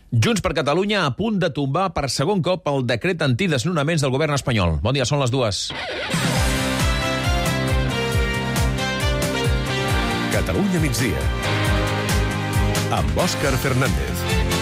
Junts per Catalunya a punt de tombar per segon cop el decret antidesnonaments del govern espanyol. Bon dia, són les 2. Catalunya migdia, amb Òscar Fernández.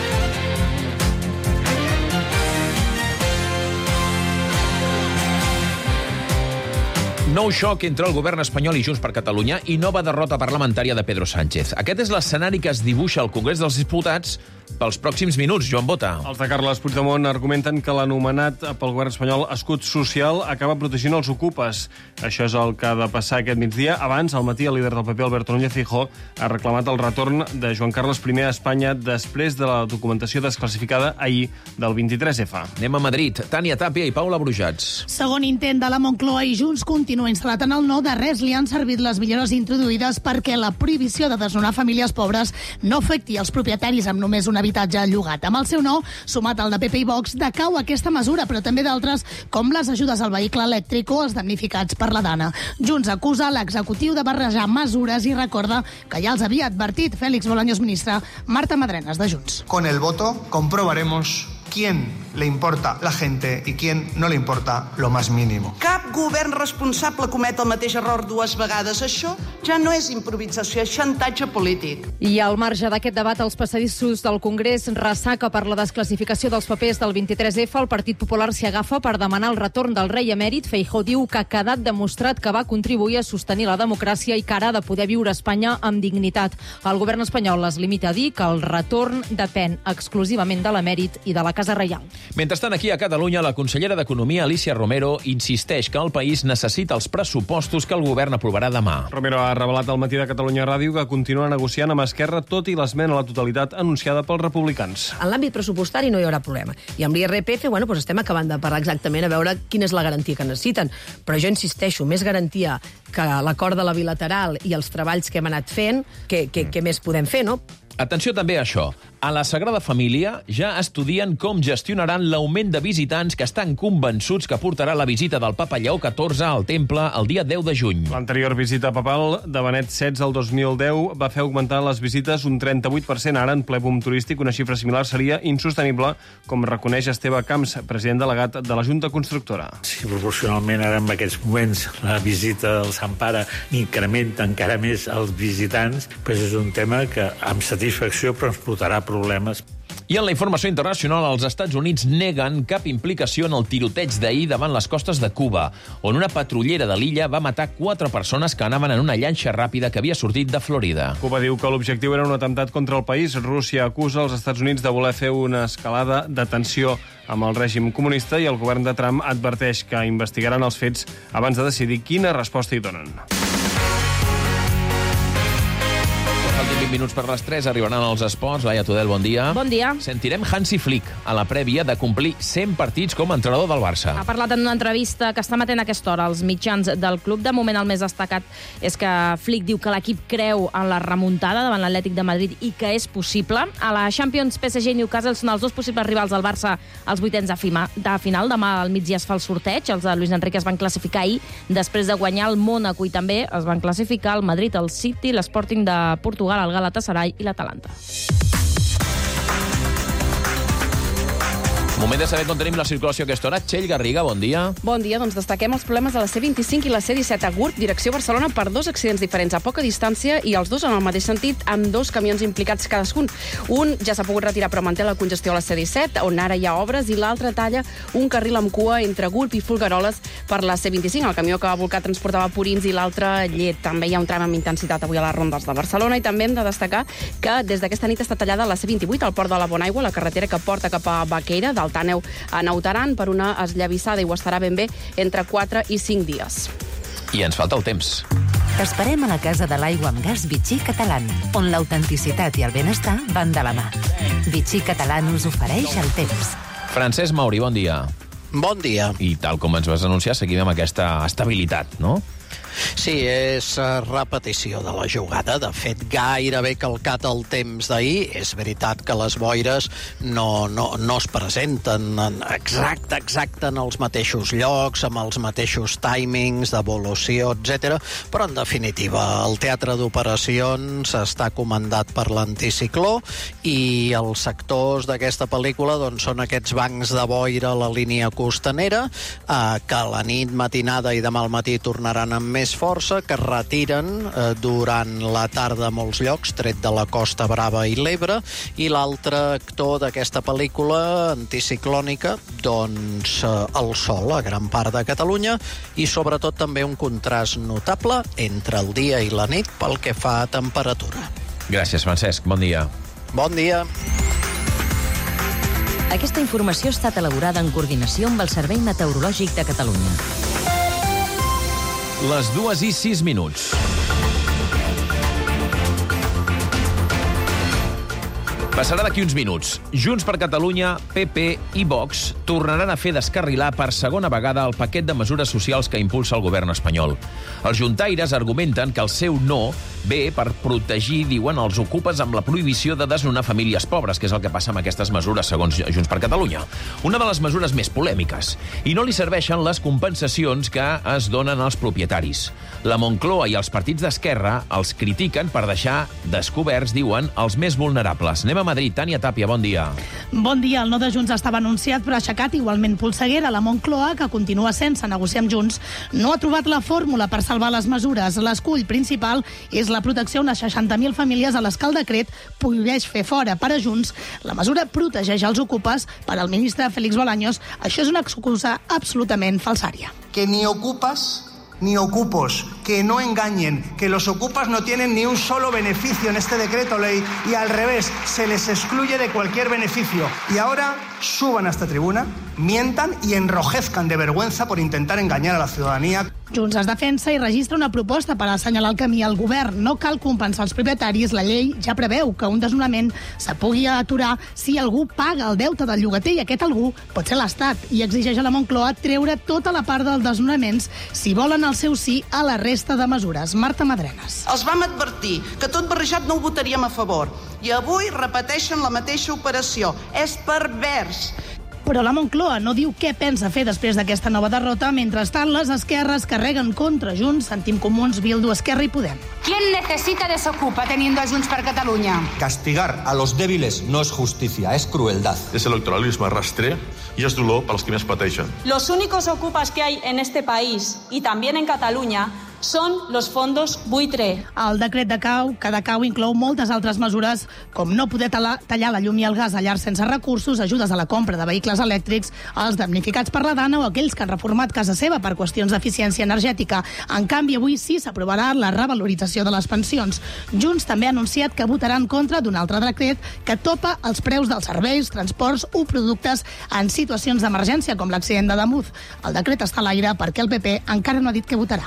Nou xoc entre el govern espanyol i Junts per Catalunya i nova derrota parlamentària de Pedro Sánchez. Aquest és l'escenari que es dibuixa al Congrés dels Diputats pels pròxims minuts. Joan Bota. Els de Carles Puigdemont argumenten que l'anomenat pel govern espanyol escut social acaba protegint els ocupes. Això és el que ha de passar aquest migdia. Abans, al matí, el líder del PP, Alberto Núñez Feijóo, ha reclamat el retorn de Joan Carles I a Espanya després de la documentació desclassificada ahir del 23F. Anem a Madrid. Tània Tàpia i Paula Brujats. Segon intent de la Moncloa i Junts continua instal·lat en el no. De res li han servit les millores introduïdes perquè la prohibició de desnonar famílies pobres no afecti els propietaris amb només un habitatge llogat. Amb el seu no, sumat al de PP i Vox, decau aquesta mesura, però també d'altres, com les ajudes al vehicle elèctric o els damnificats per la dana. Junts acusa l'executiu de barrejar mesures i recorda que ja els havia advertit Félix Bolaños, ministre, Marta Madrenas, de Junts. Con el voto comprobaremos quién le importa la gente y quién no le importa lo más mínimo. Cap govern responsable comet el mateix error dues vegades. Això ja no és improvisació, és xantatge polític. I al marge d'aquest debat, els passadissos del Congrés ressaca per la desclassificació dels papers del 23F. El Partit Popular s'hi agafa per demanar el retorn del rei emèrit. Feijóo diu que ha quedat demostrat que va contribuir a sostenir la democràcia i que ara ha de poder viure a Espanya amb dignitat. El govern espanyol es limita a dir que el retorn depèn exclusivament de l'emèrit i de la Casa Reial. Mentrestant, aquí a Catalunya, la consellera d'Economia, Alicia Romero, insisteix que el país necessita els pressupostos que el govern aprovarà demà. Romero ha revelat al matí de Catalunya Ràdio que continua negociant amb Esquerra tot i l'esmena a la totalitat anunciada pels republicans. En l'àmbit pressupostari no hi haurà problema. I amb l'IRPF, estem acabant de parlar exactament a veure quina és la garantia que necessiten. Però jo insisteixo, més garantia que l'acord de la bilateral i els treballs que hem anat fent, que més podem fer, no? Atenció també a això. A la Sagrada Família ja estudien com gestionaran l'augment de visitants que estan convençuts que portarà la visita del papa Lleó XIV al temple el dia 10 de juny. L'anterior visita papal de Benet XVI el 2010 va fer augmentar les visites un 38%. Ara, en ple boom turístic, una xifra similar seria insostenible, com reconeix Esteve Camps, president delegat de la Junta Constructora. Si proporcionalment ara en aquests moments la visita del Sant Pare incrementa encara més els visitants, doncs és un tema que amb satisfacció però ens portarà problemes. I en la informació internacional, els Estats Units neguen cap implicació en el tiroteig d'ahir davant les costes de Cuba, on una patrullera de l'illa va matar 4 persones que anaven en una llanxa ràpida que havia sortit de Florida. Cuba diu que l'objectiu era un atemptat contra el país. Rússia acusa els Estats Units de voler fer una escalada de tensió amb el règim comunista i el govern de Trump adverteix que investigaran els fets abans de decidir quina resposta hi donen. 20 minuts per les 3, arribaran els esports. Laia Tudel, bon dia. Bon dia. Sentirem Hansi Flick a la prèvia de complir 100 partits com a entrenador del Barça. Ha parlat en una entrevista que està emetent a aquesta hora als mitjans del club. De moment, el més destacat és que Flick diu que l'equip creu en la remuntada davant l'Atlètic de Madrid i que és possible. A la Champions, PSG i Newcastle són els dos possibles rivals del Barça als vuitens de final. Demà al migdia es fa el sorteig. Els de Luis Enrique es van classificar ahir després de guanyar el Mónaco i també es van classificar el Madrid, el City, l'Sporting de Portugal, el Galatasaray i l'Atalanta. Moment de saber com tenim la circulació a aquesta hora. Txell Garriga, bon dia. Bon dia, doncs destaquem els problemes de la C25 i la C17 a Gurb, direcció Barcelona, per 2 accidents diferents a poca distància i els dos en el mateix sentit, amb 2 camions implicats cadascun. Un ja s'ha pogut retirar però manté la congestió a la C17, on ara hi ha obres, i l'altre talla un carril amb cua entre Gurb i Folgueroles per la C25. El camió que va volcar transportava purins i l'altre llet. També hi ha un tram amb intensitat avui a les rondes de Barcelona i també hem de destacar que des d'aquesta nit està tallada la C28 al port de la Bonaigua, la carretera que porta cap a Baqueira, del Tàneu a Nautaran, per una esllavissada, i ho estarà ben bé entre 4 i 5 dies. I ens falta el temps. T'esperem a la Casa de l'Aigua amb Gas Vichy Catalán, on l'autenticitat i el benestar van de la mà. Vichy Catalán us ofereix el temps. Francesc Mauri, bon dia. Bon dia. I tal com ens vas anunciar, seguim amb aquesta estabilitat, no? Sí, és repetició de la jugada. De fet, gairebé calcat el temps d'ahir. És veritat que les boires no es presenten exacte en els mateixos llocs, amb els mateixos timings d'evolució, etc. Però, en definitiva, el teatre d'operacions està comandat per l'anticicló i els sectors d'aquesta pel·lícula són aquests bancs de boira a la línia costanera que a la nit, matinada i demà al matí tornaran amb més força, que es retiren durant la tarda a molts llocs, tret de la Costa Brava i l'Ebre, i l'altre actor d'aquesta pel·lícula anticiclònica, el sol a gran part de Catalunya, i sobretot també un contrast notable entre el dia i la nit pel que fa a temperatura. Gràcies, Francesc. Bon dia. Bon dia. Aquesta informació ha estat elaborada en coordinació amb el Servei Meteorològic de Catalunya. Les 2:06. Passarà d'aquí uns minuts. Junts per Catalunya, PP i Vox tornaran a fer descarrilar per segona vegada el paquet de mesures socials que impulsa el govern espanyol. Els juntaires argumenten que el seu no ve per protegir, diuen, els ocupes amb la prohibició de desnonar famílies pobres, que és el que passa amb aquestes mesures, segons Junts per Catalunya. Una de les mesures més polèmiques. I no li serveixen les compensacions que es donen als propietaris. La Moncloa i els partits d'esquerra els critiquen per deixar descoberts, diuen, els més vulnerables. Anem a Madrid. Tània Tàpia, bon dia. Bon dia. El no de Junts estava anunciat, però ha aixecat igualment polseguera. La Moncloa, que continua sense negociar amb Junts, no ha trobat la fórmula per salvar les mesures. L'escull principal és la protecció a unes 60.000 famílies a les que el decret prohibeix fer fora. Per a Junts, la mesura protegeix els ocupes. Per al ministre Félix Bolaños, això és una excusa absolutament falsària. Que ni ocupas ni ocupos, que no engañen, que los ocupas no tienen ni un solo beneficio en este decreto ley y al revés, se les excluye de cualquier beneficio. Y ahora suban a esta tribuna, mientan y enrojezcan de vergüenza por intentar engañar a la ciudadanía. Junts es defensa i registra una proposta per assenyalar el camí al govern. No cal compensar els propietaris. La llei ja preveu que un desnonament se pugui aturar si algú paga el deute del llogater i aquest algú pot ser l'Estat. I exigeix a la Moncloa treure tota la part dels desnonaments si volen el seu sí a la resta de mesures. Marta Madrenas. Els vam advertir que tot barrejat no ho votaríem a favor. I avui repeteixen la mateixa operació. És pervers. Però la Moncloa no diu què pensa fer després d'aquesta nova derrota. Mentrestant, les esquerres carreguen contra Junts, Sentim Comuns, Bildu, Esquerra i Podem. ¿Quién necesita desocupa teniendo a Junts per Catalunya? Castigar a los débiles no es justicia, es crueldad. Es electoralisme rastrer i és dolor per als que més pateixen. Los únicos ocupas que hay en este país y también en Cataluña són los fondos buitre. El decret que decau inclou moltes altres mesures, com no poder tallar la llum i el gas a llars sense recursos, ajudes a la compra de vehicles elèctrics, als damnificats per la Dana o aquells que han reformat casa seva per qüestions d'eficiència energètica. En canvi, avui sí s'aprovarà la revalorització de les pensions. Junts també ha anunciat que votarà en contra d'un altre decret que topa els preus dels serveis, transports o productes en situacions d'emergència, com l'accident de Damuz. El decret està a l'aire perquè el PP encara no ha dit què votarà.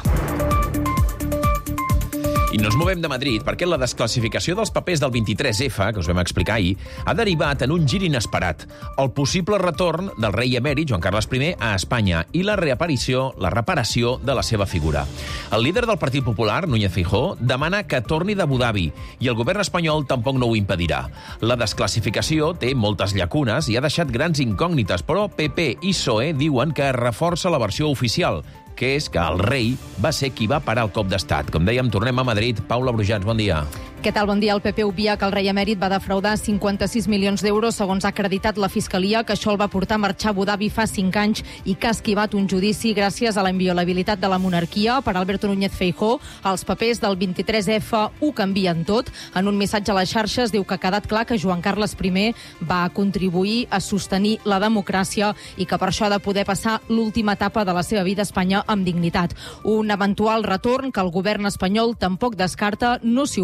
I no ens movem de Madrid perquè la desclassificació dels papers del 23F, que us vam explicar ahir, ha derivat en un gir inesperat. El possible retorn del rei emèrit, Joan Carles I, a Espanya i la reparació de la seva figura. El líder del Partit Popular, Núñez Feijóo, demana que torni d'Abu Dhabi i el govern espanyol tampoc no ho impedirà. La desclassificació té moltes llacunes i ha deixat grans incògnites, però PP i PSOE diuen que reforça la versió oficial, que és que el rei va ser qui va parar el cop d'estat. Com dèiem, tornem a Madrid. Paula Brujats, bon dia. Què tal? Bon dia. El PP obvia que el rei emèrit va defraudar 56 milions d'euros, segons ha acreditat la Fiscalia, que això el va portar a marxar a Abu Dhabi fa 5 anys i que ha esquivat un judici gràcies a la inviolabilitat de la monarquia. Per Alberto Núñez Feijóo, els papers del 23F ho canvien tot. En un missatge a les xarxes diu que ha quedat clar que Joan Carles I va contribuir a sostenir la democràcia i que per això ha de poder passar l'última etapa de la seva vida a Espanya amb dignitat. Un eventual retorn que el govern espanyol tampoc descarta, no s'hi oposarà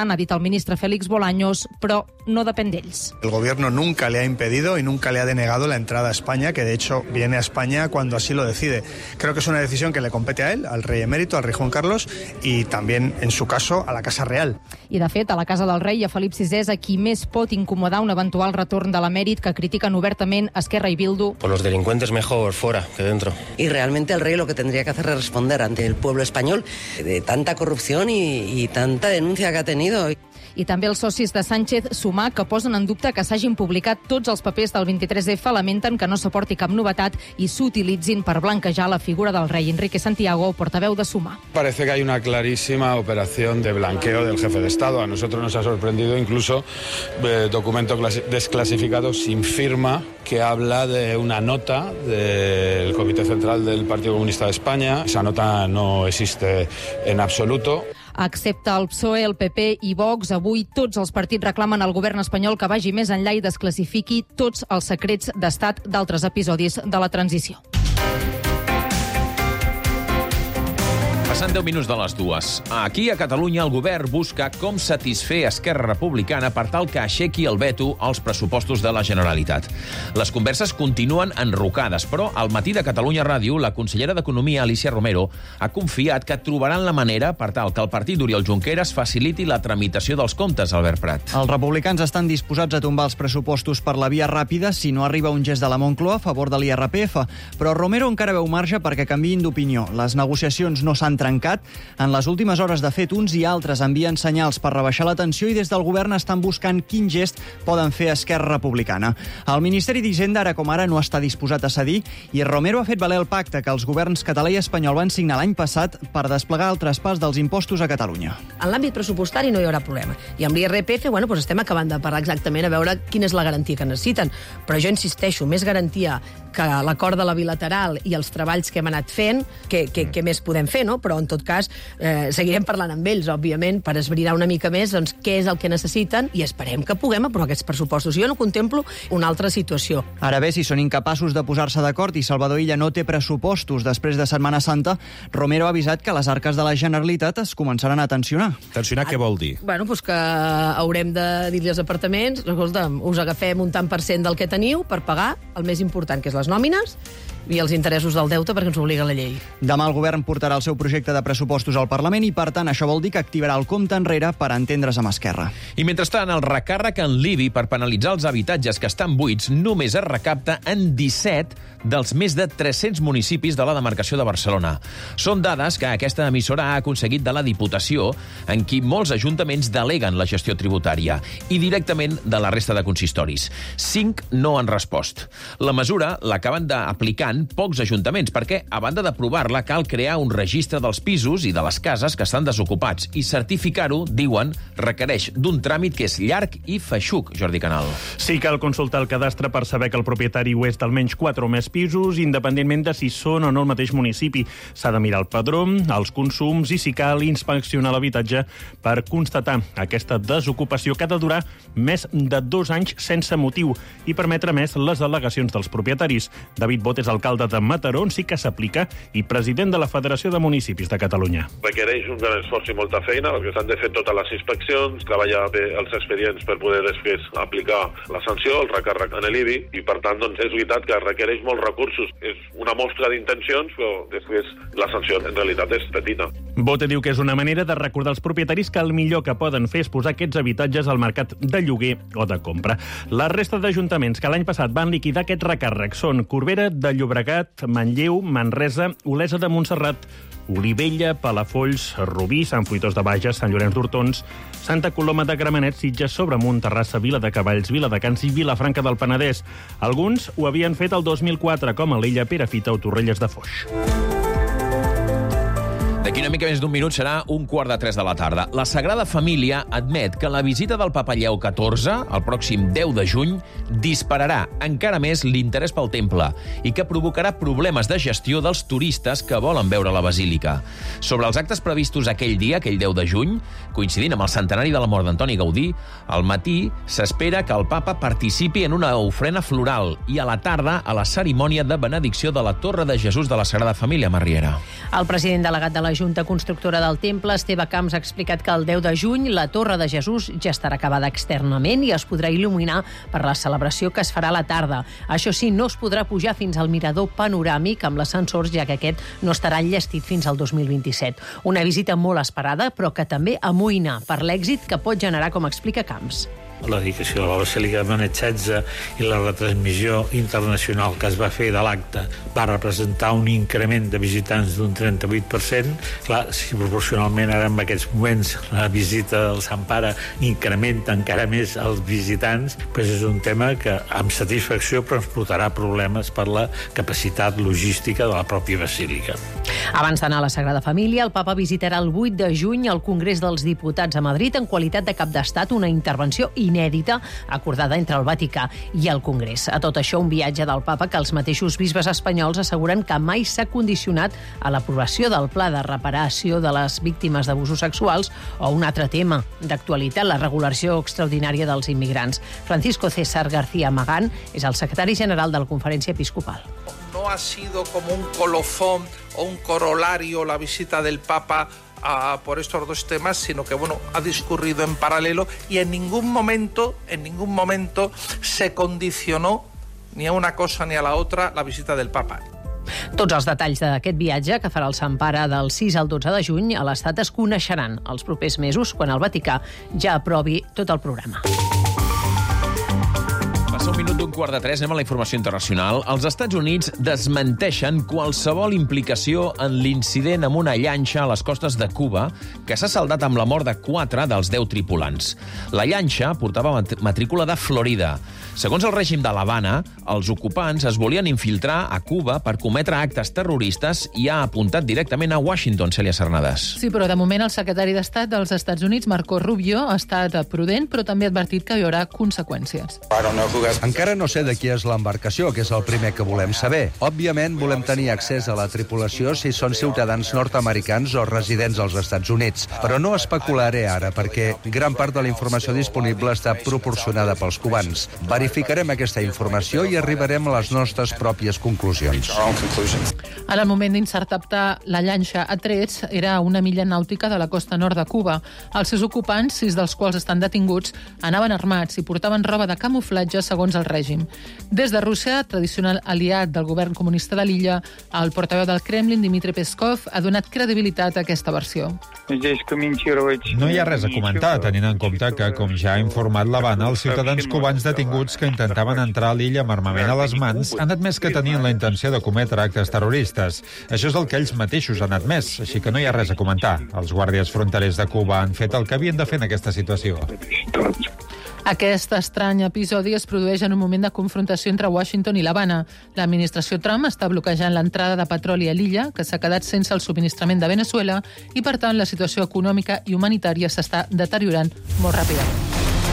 n'ha dit el ministre Félix Bolaños, però no depèn d'ells. El gobierno nunca le ha impedido y nunca le ha denegado la entrada a España, que de hecho viene a España cuando así lo decide. Creo que es una decisión que le compete a él, al rey emérito, al rey Juan Carlos, y también, en su caso, a la Casa Real. I, de fet, a la Casa del Rei i a Felip VI és a qui més pot incomodar un eventual retorn de l'emèrit, que critiquen obertament Esquerra i Bildu. Por los delincuentes mejor fuera que dentro. Y realmente el rey lo que tendría que hacer es responder ante el pueblo español de tanta corrupción y tanta denuncia que ha tenido. I també els socis de Sánchez Sumar, que posen en dubte que s'hagin publicat tots els papers del 23F, lamenten que no s'aporti cap novetat i s'utilitzin per blanquejar la figura del rei. Enrique Santiago, portaveu de Sumar. Parece que hay una clarísima operación de blanqueo del jefe de Estado. A nosotros nos ha sorprendido incluso documento desclasificado sin firma que habla de una nota del Comité Central del Partido Comunista de España. Esa nota no existe en absoluto. Excepte el PSOE, el PP i Vox, avui tots els partits reclamen al govern espanyol que vagi més enllà i desclassifiqui tots els secrets d'estat d'altres episodis de la transició. Passant 10 minuts de les 2. Aquí, a Catalunya, el govern busca com satisfer Esquerra Republicana per tal que aixequi el veto als pressupostos de la Generalitat. Les converses continuen enrocades, però al matí de Catalunya Ràdio, la consellera d'Economia, Alicia Romero, ha confiat que trobaran la manera per tal que el partit d'Oriol Junqueras faciliti la tramitació dels comptes, Albert Prat. Els republicans estan disposats a tombar els pressupostos per la via ràpida si no arriba un gest de la Moncloa a favor de l'IRPF, però Romero encara veu marge perquè canviïn d'opinió. Les negociacions no s'han trencat. En les últimes hores, de fet, uns i altres envien senyals per rebaixar la tensió i des del govern estan buscant quin gest poden fer Esquerra Republicana. El Ministeri d'Hisenda, ara com ara, no està disposat a cedir i Romero ha fet valer el pacte que els governs català i espanyol van signar l'any passat per desplegar el traspàs dels impostos a Catalunya. En l'àmbit pressupostari no hi haurà problema. I amb l'IRPF, estem acabant de parlar exactament a veure quina és la garantia que necessiten. Però jo insisteixo, més garantia que l'acord de la bilateral i els treballs que hem anat fent, que més podem fer, no? Però en tot cas seguirem parlant amb ells, òbviament, per esbrinar una mica més doncs, què és el que necessiten i esperem que puguem aprovar aquests pressupostos. Jo no contemplo una altra situació. Ara bé, si són incapaços de posar-se d'acord i Salvador Illa no té pressupostos després de Setmana Santa, Romero ha avisat que les arques de la Generalitat es començaran a tensionar. Tensionar què vol dir? Que haurem de dir-li als departaments, escolta'm, us agafem un tant per cent del que teniu per pagar el més important, que és les nòmines, i els interessos del deute perquè ens obliga la llei. Demà el govern portarà el seu projecte de pressupostos al Parlament i, per tant, això vol dir que activarà el compte enrere per entendre's amb Esquerra. I mentrestant, el recàrrec en l'IBI per penalitzar els habitatges que estan buits només es recapta en 17 dels més de 300 municipis de la demarcació de Barcelona. Són dades que aquesta emissora ha aconseguit de la Diputació, en qui molts ajuntaments deleguen la gestió tributària, i directament de la resta de consistoris. 5 no han respost. La mesura l'acaben d'aplicant pocs ajuntaments, perquè, a banda d'aprovar-la, cal crear un registre dels pisos i de les cases que estan desocupats, i certificar-ho, diuen, requereix d'un tràmit que és llarg i feixuc, Jordi Canal. Sí, cal consultar el cadastre per saber que el propietari ho és d'almenys 4 o més pisos, independentment de si són o no el mateix municipi. S'ha de mirar el padró, els consums i, si cal, inspeccionar l'habitatge per constatar aquesta desocupació que ha de durar més de 2 anys sense motiu i permetre més les al·legacions dels propietaris. David Bot és alcalde de Mataró, sí que s'aplica, i president de la Federació de Municipis de Catalunya. Requereix un gran esforç i molta feina, perquè s'han de fer totes les inspeccions, treballar bé els expedients per poder després aplicar la sanció, el recàrrec en l'IBI, i per tant és veritat que requereix molts recursos. És una mostra d'intencions, però després la sanció en realitat és petita. Bote diu que és una manera de recordar als propietaris que el millor que poden fer és posar aquests habitatges al mercat de lloguer o de compra. La resta d'ajuntaments que l'any passat van liquidar aquest recàrrec són Corbera de Llobregat, Manlleu, Manresa, Olesa de Montserrat, Olivella, Palafolls, Rubí, Sant Fruitós de Bages, Sant Llorenç d'Hortons, Santa Coloma de Gramenet, Sitges, Sobremunt, Terrassa, Viladecavalls, Viladecans i Vilafranca del Penedès. Alguns ho havien fet el 2004, com a l'Illa, Perafita o Torrelles de Foix. D'aquí una mica més d'un minut serà 2:45 de la tarda. La Sagrada Família admet que la visita del Papa Lleó XIV, el pròxim 10 de juny, dispararà encara més l'interès pel temple i que provocarà problemes de gestió dels turistes que volen veure la basílica. Sobre els actes previstos aquell dia, aquell 10 de juny, coincidint amb el centenari de la mort d'Antoni Gaudí, al matí s'espera que el Papa participi en una ofrena floral i a la tarda a la cerimònia de benedicció de la Torre de Jesús de la Sagrada Família, Marriera. El president delegat de la Junta Constructora del Temple, Esteve Camps, ha explicat que el 10 de juny la Torre de Jesús ja estarà acabada externament i es podrà il·luminar per la celebració que es farà a la tarda. Això sí, no es podrà pujar fins al mirador panoràmic amb l'ascensor, ja que aquest no estarà enllestit fins al 2027. Una visita molt esperada, però que també amoïna per l'èxit que pot generar, com explica Camps. La dedicació de la Basílica de Benet XVI i la retransmissió internacional que es va fer de l'acte va representar un increment de visitants d'un 38%. Clar, si proporcionalment ara en aquests moments la visita del Sant Pare incrementa encara més els visitants, doncs és un tema que amb satisfacció però ens portarà problemes per la capacitat logística de la pròpia basílica. Abans d'anar a la Sagrada Família, el papa visitarà el 8 de juny al Congrés dels Diputats a Madrid en qualitat de cap d'estat, una intervenció inèdita acordada entre el Vaticà i el Congrés. A tot això, un viatge del papa que els mateixos bisbes espanyols asseguren que mai s'ha condicionat a l'aprovació del pla de reparació de les víctimes d'abusos sexuals o un altre tema d'actualitat, la regulació extraordinària dels immigrants. Francisco César García Magán és el secretari general de la Conferència Episcopal. No ha sido como un colofón o un corolario la visita del Papa por estos dos temas, sino que ha discurrido en paralelo y en ningún momento se condicionó ni a una cosa ni a la otra la visita del Papa. Tots els detalls d'aquest viatge, que farà el Sant Pare del 6 al 12 de juny, a l'Estat es coneixeran els propers mesos, quan el Vaticà ja aprovi tot el programa. Passa un minut d'un quart de 3, anem a la informació internacional. Els Estats Units desmenteixen qualsevol implicació en l'incident amb una llanxa a les costes de Cuba que s'ha saldat amb la mort de 4 dels 10 tripulants. La llanxa portava matrícula de Florida. Segons el règim de l'Havana, els ocupants es volien infiltrar a Cuba per cometre actes terroristes i ha apuntat directament a Washington, Cèlia Cernadas. Sí, però de moment el secretari d'Estat dels Estats Units, Marco Rubio, ha estat prudent, però també ha advertit que hi haurà conseqüències. Encara no sé de qui és l'embarcació, que és el primer que volem saber. Òbviament, volem tenir accés a la tripulació si són ciutadans nord-americans o residents als Estats Units. Però no especularé ara, perquè gran part de la informació disponible està proporcionada pels cubans. Verificarem aquesta informació i arribarem a les nostres pròpies conclusions. Ara, el moment d'interceptar la llanxa a trets era a una milla nàutica de la costa nord de Cuba. Els seus ocupants, 6 dels quals estan detinguts, anaven armats i portaven roba de camuflatge segons el règim. Des de Rússia, tradicional aliat del govern comunista de l'illa, el portaveu del Kremlin, Dmitry Peskov, ha donat credibilitat a aquesta versió. No hi ha res a comentar, tenint en compte que, com ja ha informat l'Havana, els ciutadans cubans detinguts que intentaven entrar a l'illa amb armament a les mans han admès que tenien la intenció de cometre actes terroristes. Això és el que ells mateixos han admès, així que no hi ha res a comentar. Els guàrdies fronterers de Cuba han fet el que havien de fer en aquesta situació. Aquest estrany episodi es produeix en un moment de confrontació entre Washington i l'Havana. L'administració Trump està bloquejant l'entrada de petroli a l'illa, que s'ha quedat sense el subministrament de Venezuela, i, per tant, la situació econòmica i humanitària s'està deteriorant molt ràpidament.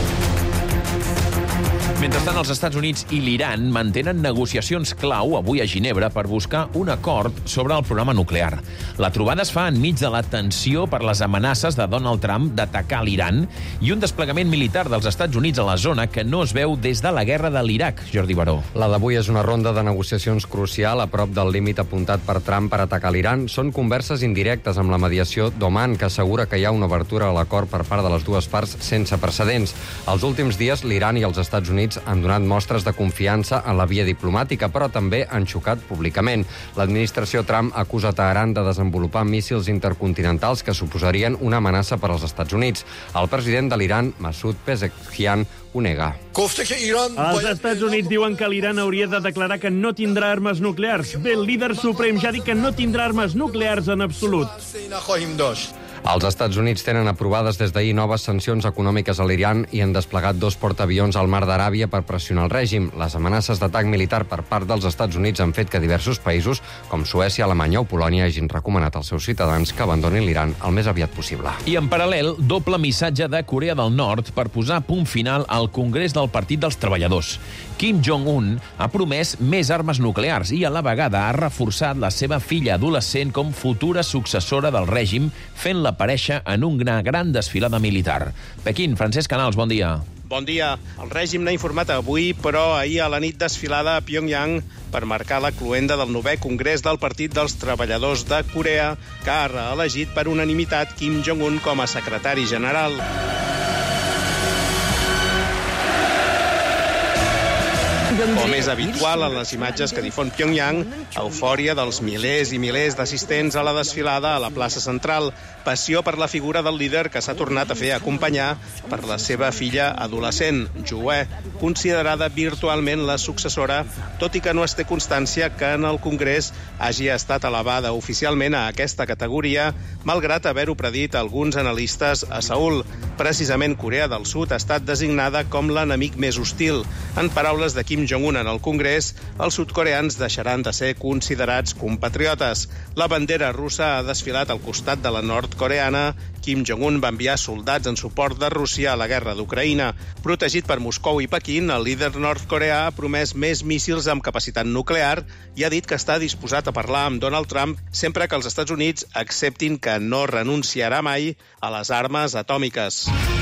Mentrestant, els Estats Units i l'Iran mantenen negociacions clau avui a Ginebra per buscar un acord sobre el programa nuclear. La trobada es fa enmig de la tensió per les amenaces de Donald Trump d'atacar l'Iran i un desplegament militar dels Estats Units a la zona que no es veu des de la guerra de l'Iraq. Jordi Baró. La d'avui és una ronda de negociacions crucial a prop del límit apuntat per Trump per atacar l'Iran. Són converses indirectes amb la mediació d'Oman, que assegura que hi ha una obertura a l'acord per part de les dues parts sense precedents. Els últims dies, l'Iran i els Estats Units han donat mostres de confiança en la via diplomàtica, però també han xocat públicament. L'administració Trump acusa Teheran de desenvolupar míssils intercontinentals que suposarien una amenaça per als Estats Units. El president de l'Iran, Masoud Pezeshkian, ho nega. Els Estats Units diuen que l'Iran hauria de declarar que no tindrà armes nuclears. Bé, el líder suprem ja ha dit que no tindrà armes nuclears en absolut. Els Estats Units tenen aprovades des d'ahir noves sancions econòmiques a l'Iran i han desplegat 2 portaavions al Mar d'Aràbia per pressionar el règim. Les amenaces d'atac militar per part dels Estats Units han fet que diversos països, com Suècia, Alemanya o Polònia, hagin recomanat als seus ciutadans que abandonin l'Iran el més aviat possible. I en paral·lel, doble missatge de Corea del Nord per posar punt final al Congrés del Partit dels Treballadors. Kim Jong-un ha promès més armes nuclears i a la vegada ha reforçat la seva filla adolescent com futura successora del règim, fent-la aparèixer en una gran desfilada militar. Pequín, Francesc Canals, bon dia. Bon dia. El règim n'ha informat avui, però ahir a la nit desfilada a Pyongyang per marcar la cloenda del 9è Congrés del Partit dels Treballadors de Corea, que ha reelegit per unanimitat Kim Jong-un com a secretari general. Com és habitual en les imatges que difon Pyongyang, eufòria dels milers i milers d'assistents a la desfilada a la plaça central, passió per la figura del líder que s'ha tornat a fer acompanyar per la seva filla adolescent, Jue, considerada virtualment la successora, tot i que no es té constància que en el Congrés hagi estat elevada oficialment a aquesta categoria, malgrat haver-ho predit alguns analistes a Seül. Precisament Corea del Sud ha estat designada com l'enemic més hostil. En paraules de Kim Jong-un en el Congrés, els sudcoreans deixaran de ser considerats compatriotes. La bandera russa ha desfilat al costat de la nord-coreana. Kim Jong-un va enviar soldats en suport de Rússia a la guerra d'Ucraïna. Protegit per Moscou i Pequín, el líder nord-coreà ha promès més míssils amb capacitat nuclear i ha dit que està disposat a parlar amb Donald Trump sempre que els Estats Units acceptin que no renunciarà mai a les armes atòmiques.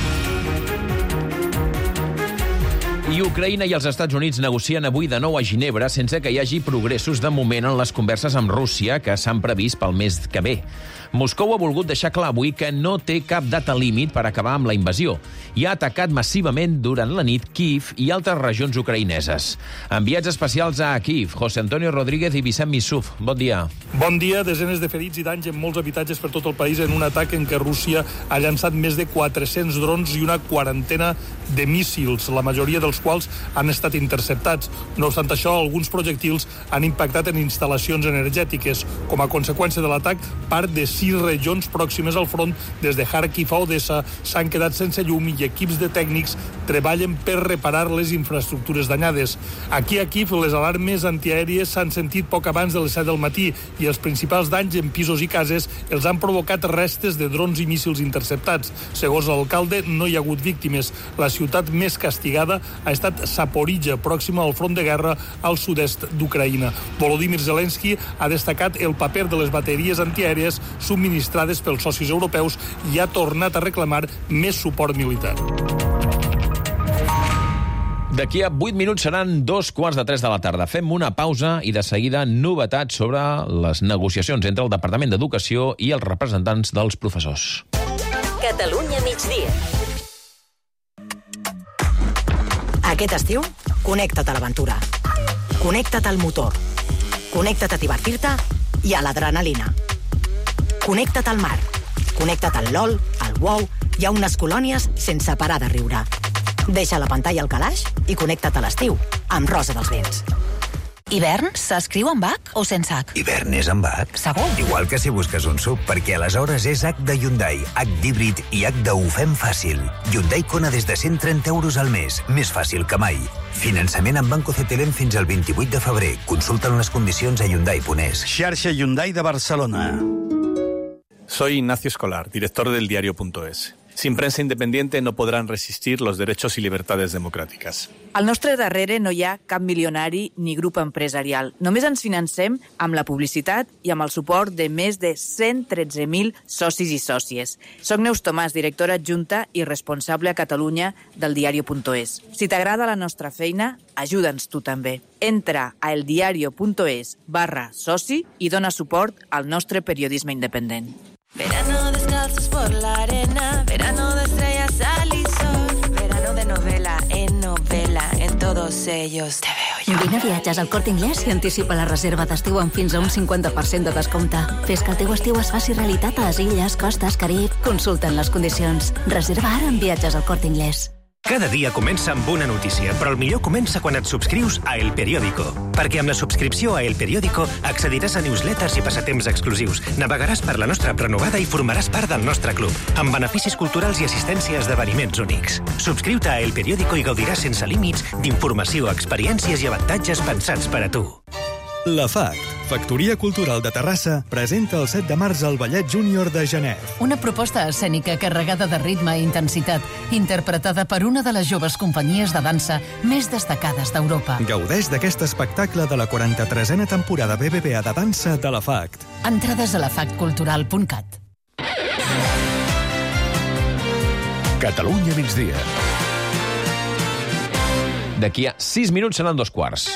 I Ucraïna i els Estats Units negocien avui de nou a Ginebra sense que hi hagi progressos de moment en les converses amb Rússia que s'han previst pel mes que ve. Moscou ha volgut deixar clar avui que no té cap data límit per acabar amb la invasió i ha atacat massivament durant la nit Kíev i altres regions ucraïneses. Enviats especials a Kíev, José Antonio Rodríguez i Vicent Missuf. Bon dia. Bon dia. Desenes de ferits i danys en molts habitatges per tot el país en un atac en què Rússia ha llançat més de 400 drons i una quarantena de míssils, la majoria dels quals han estat interceptats. No obstant això, alguns projectils han impactat en instal·lacions energètiques. Com a conseqüència de l'atac, part de 6 regions pròximes al front, des de Kharkiv a Odessa, s'han quedat sense llum i equips de tècnics treballen per reparar les infraestructures danyades. Aquí a Kíev, les alarmes antiaèries s'han sentit poc abans de les 7 del matí i els principals danys en pisos i cases els han provocat restes de drons i míssils interceptats. Segons l'alcalde, no hi ha hagut víctimes. La ciutat més castigada ha estat Zaporizhia, pròxima al front de guerra al sud-est d'Ucraïna. Volodymyr Zelensky ha destacat el paper de les bateries antiaèries subministrades pels socis europeus i ha tornat a reclamar més suport militar. D'aquí a 8 minuts seran 2:45 de la tarda. Fem una pausa i de seguida novetats sobre les negociacions entre el Departament d'Educació i els representants dels professors. Catalunya migdia. Aquest estiu, connecta't a l'aventura. Connecta't al motor. Connecta't a divertir-te i a l'adrenalina. Connecta't al mar. Connecta't al LOL, al WoW i a unes colònies sense parar de riure. Deixa la pantalla al calaix i connecta't a l'estiu amb Rosa dels Vents. Hivern s'escriu amb H o sense H? Hivern és amb H. Segur? Igual que si busques un SUV, perquè aleshores és H de Hyundai, H d'híbrid i H de ho fem fàcil. Hyundai Kona des de 130 euros al mes, més fàcil que mai. Finançament amb Banco CTLM fins al 28 de febrer. Consulten les condicions a Hyundai.es. Xarxa Hyundai de Barcelona. Soy Ignacio Escolar, director del diario.es. Sin prensa independiente no podrán resistir los derechos y libertades democràtiques. Al nostre darrere no hi ha cap milionari ni grup empresarial. Només ens financem amb la publicitat i amb el suport de més de 113.000 socis i sòcies. Soc Neus Tomàs, directora adjunta i responsable a Catalunya del diario.es. Si t'agrada la nostra feina, ajuda'ns tu també. Entra a eldiario.es/soci i dona suport al nostre periodisme independent. Verano descalzos por la arena, verano de estrellas, sal y sol, verano de novela, en todos ellos te veo yo. Vine a Viatges al Corte Inglés i anticipa la reserva d'estiu amb fins a un 50% de descompte. Fes que el teu estiu es faci realitat a les illes, costes, Carib. Consulta'n les condicions. Reserva ara en Viatges al Corte Inglés. Cada dia comença amb una notícia, però el millor comença quan et subscrius a El Periódico. Perquè amb la subscripció a El Periódico accediràs a newsletters i passatemps exclusius, navegaràs per la nostra app renovada i formaràs part del nostre club, amb beneficis culturals i assistència a esdeveniments únics. Subscriu-te a El Periódico i gaudiràs sense límits d'informació, experiències i avantatges pensats per a tu. La FACT, Factoria Cultural de Terrassa, presenta el 7 de març el Ballet Júnior de Genet. Una proposta escènica carregada de ritme i intensitat, interpretada per una de les joves companyies de dansa més destacades d'Europa. Gaudeix d'aquest espectacle de la 43a temporada BBVA de dansa de la FACT. Entrades a lafactcultural.cat. Catalunya migdia. D'aquí a 6 minuts seran 2:15.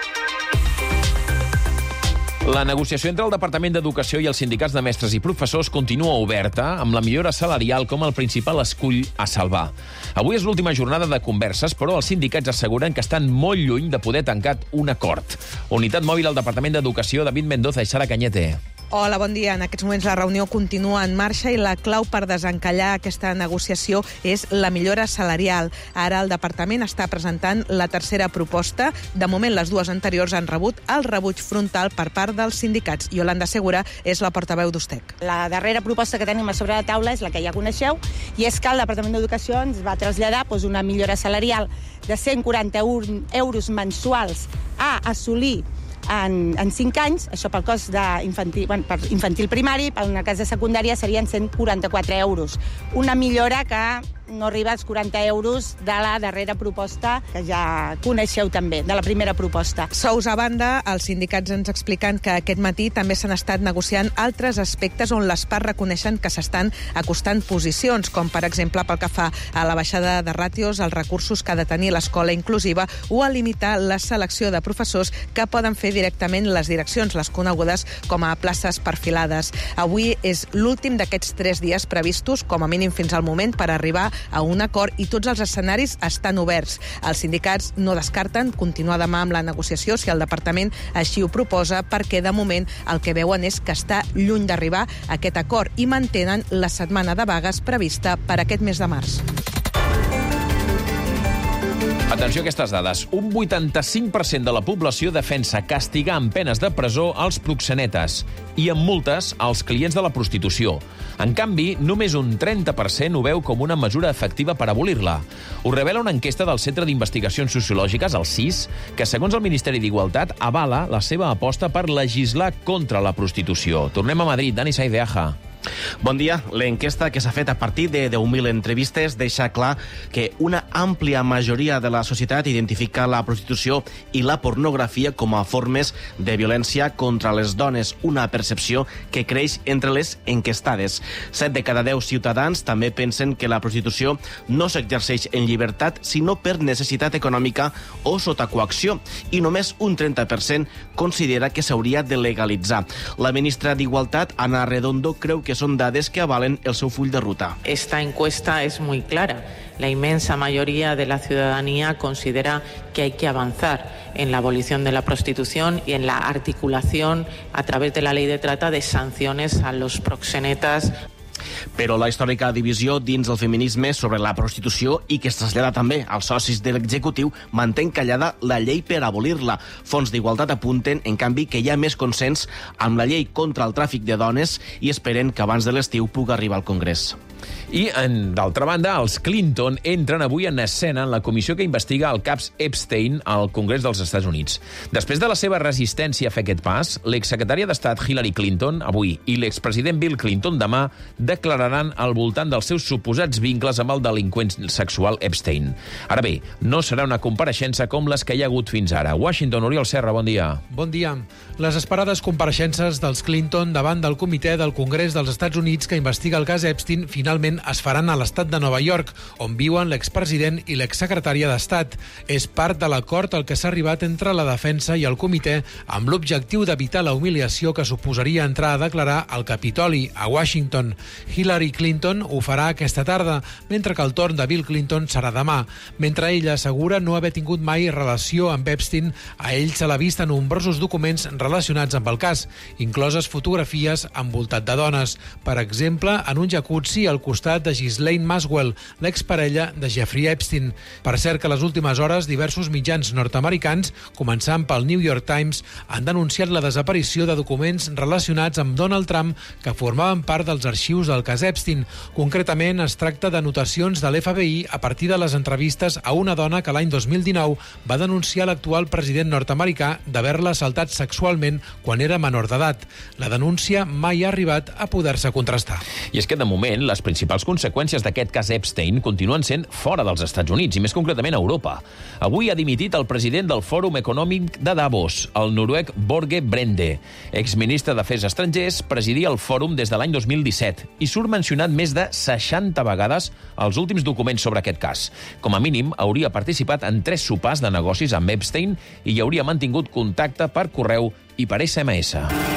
La negociació entre el Departament d'Educació i els sindicats de mestres i professors continua oberta, amb la millora salarial com el principal escull a salvar. Avui és l'última jornada de converses, però els sindicats asseguren que estan molt lluny de poder tancar un acord. Unitat mòbil al Departament d'Educació, David Mendoza i Sara Cañete. Hola, bon dia. En aquests moments la reunió continua en marxa i la clau per desencallar aquesta negociació és la millora salarial. Ara el departament està presentant la tercera proposta. De moment, les dues anteriors han rebut el rebuig frontal per part dels sindicats. Yolanda Segura és la portaveu d'Ustec. La darrera proposta que tenim a sobre la taula és la que ja coneixeu, i és que el Departament d'Educació ens va traslladar una millora salarial de 141 euros mensuals a assolir en 5 anys, això pel cost per infantil primari, per una cas de secundària serien 144 euros. Una millora que no arriba als 40 euros de la darrera proposta, que ja coneixeu també, de la primera proposta. Sous a banda, els sindicats ens expliquen que aquest matí també s'han estat negociant altres aspectes on les parts reconeixen que s'estan acostant posicions, com per exemple pel que fa a la baixada de ràtios, els recursos que ha de tenir l'escola inclusiva o a limitar la selecció de professors que poden fer directament les direccions, les conegudes com a places perfilades. Avui és l'últim d'aquests 3 dies previstos, com a mínim fins al moment, per arribar a un acord, i tots els escenaris estan oberts. Els sindicats no descarten continuar demà amb la negociació si el departament així ho proposa, perquè de moment el que veuen és que està lluny d'arribar a aquest acord i mantenen la setmana de vagues prevista per aquest mes de març. Atenció a aquestes dades. Un 85% de la població defensa castigar amb penes de presó als proxenetes i amb multes als clients de la prostitució. En canvi, només un 30% ho veu com una mesura efectiva per abolir-la. Ho revela una enquesta del Centre d'Investigacions Sociològiques, el CIS, que, segons el Ministeri d'Igualtat, avala la seva aposta per legislar contra la prostitució. Tornem a Madrid. Dani Saideaja. Bon dia. L'enquesta, que s'ha fet a partir de 10.000 entrevistes, deixa clar que una àmplia majoria de la societat identifica la prostitució i la pornografia com a formes de violència contra les dones, una percepció que creix entre les enquestades. 7 de cada 10 ciutadans també pensen que la prostitució no s'exerceix en llibertat, sinó per necessitat econòmica o sota coacció, i només un 30% considera que s'hauria de legalitzar. La ministra d'Igualtat, Ana Redondo, creu que son dades que avalen el seu full de ruta. Esta encuesta es muy clara. La inmensa mayoría de la ciudadanía considera que hay que avanzar en la abolición de la prostitución y en la articulación a través de la ley de trata de sanciones a los proxenetas. Però la històrica divisió dins del feminisme sobre la prostitució, i que es trasllada també als socis de l'executiu, mantén callada la llei per abolir-la. Fons d'Igualtat apunten, en canvi, que hi ha més consens amb la llei contra el tràfic de dones i esperen que abans de l'estiu pugui arribar al Congrés. I, d'altra banda, els Clinton entren avui en escena en la comissió que investiga el cas Epstein al Congrés dels Estats Units. Després de la seva resistència a fer aquest pas, l'exsecretària d'Estat Hillary Clinton, avui, i l'expresident Bill Clinton, demà, declararan al voltant dels seus suposats vincles amb el delinqüent sexual Epstein. Ara bé, no serà una compareixença com les que hi ha hagut fins ara. Washington, Oriol Serra, bon dia. Bon dia. Les esperades compareixences dels Clinton davant del comitè del Congrés dels Estats Units que investiga el cas Epstein finalment es faran a l'estat de Nova York, on viuen l'expresident i l'exsecretària d'Estat. És part de l'acord al que s'ha arribat entre la defensa i el comitè amb l'objectiu d'evitar la humiliació que suposaria entrar a declarar al Capitoli, a Washington. Hillary Clinton ho farà aquesta tarda, mentre que el torn de Bill Clinton serà demà. Mentre ella assegura no haver tingut mai relació amb Epstein, a ell se l'ha vist en nombrosos documents relacionats amb el cas, incloses fotografies envoltat de dones. Per exemple, en un jacuzzi al costat de Ghislaine Maxwell, l'exparella de Jeffrey Epstein. Per cert que a les últimes hores diversos mitjans nord-americans, començant pel New York Times, han denunciat la desaparició de documents relacionats amb Donald Trump que formaven part dels arxius del cas Epstein. Concretament, es tracta d'anotacions de l'FBI a partir de les entrevistes a una dona que l'any 2019 va denunciar l'actual president nord-americà d'haver-la assaltat sexualment quan era menor d'edat. La denúncia mai ha arribat a poder-se contrastar. I és que, de moment, les principals conseqüències d'aquest cas Epstein continuen sent fora dels Estats Units, i més concretament a Europa. Avui ha dimitit el president del Fòrum Econòmic de Davos, el noruec Børge Brende. Exministre d'Afers Estrangers, presidia el fòrum des de l'any 2017 i surt mencionat més de 60 vegades als últims documents sobre aquest cas. Com a mínim, hauria participat en 3 sopars de negocis amb Epstein i hi hauria mantingut contacte per correu i per SMS.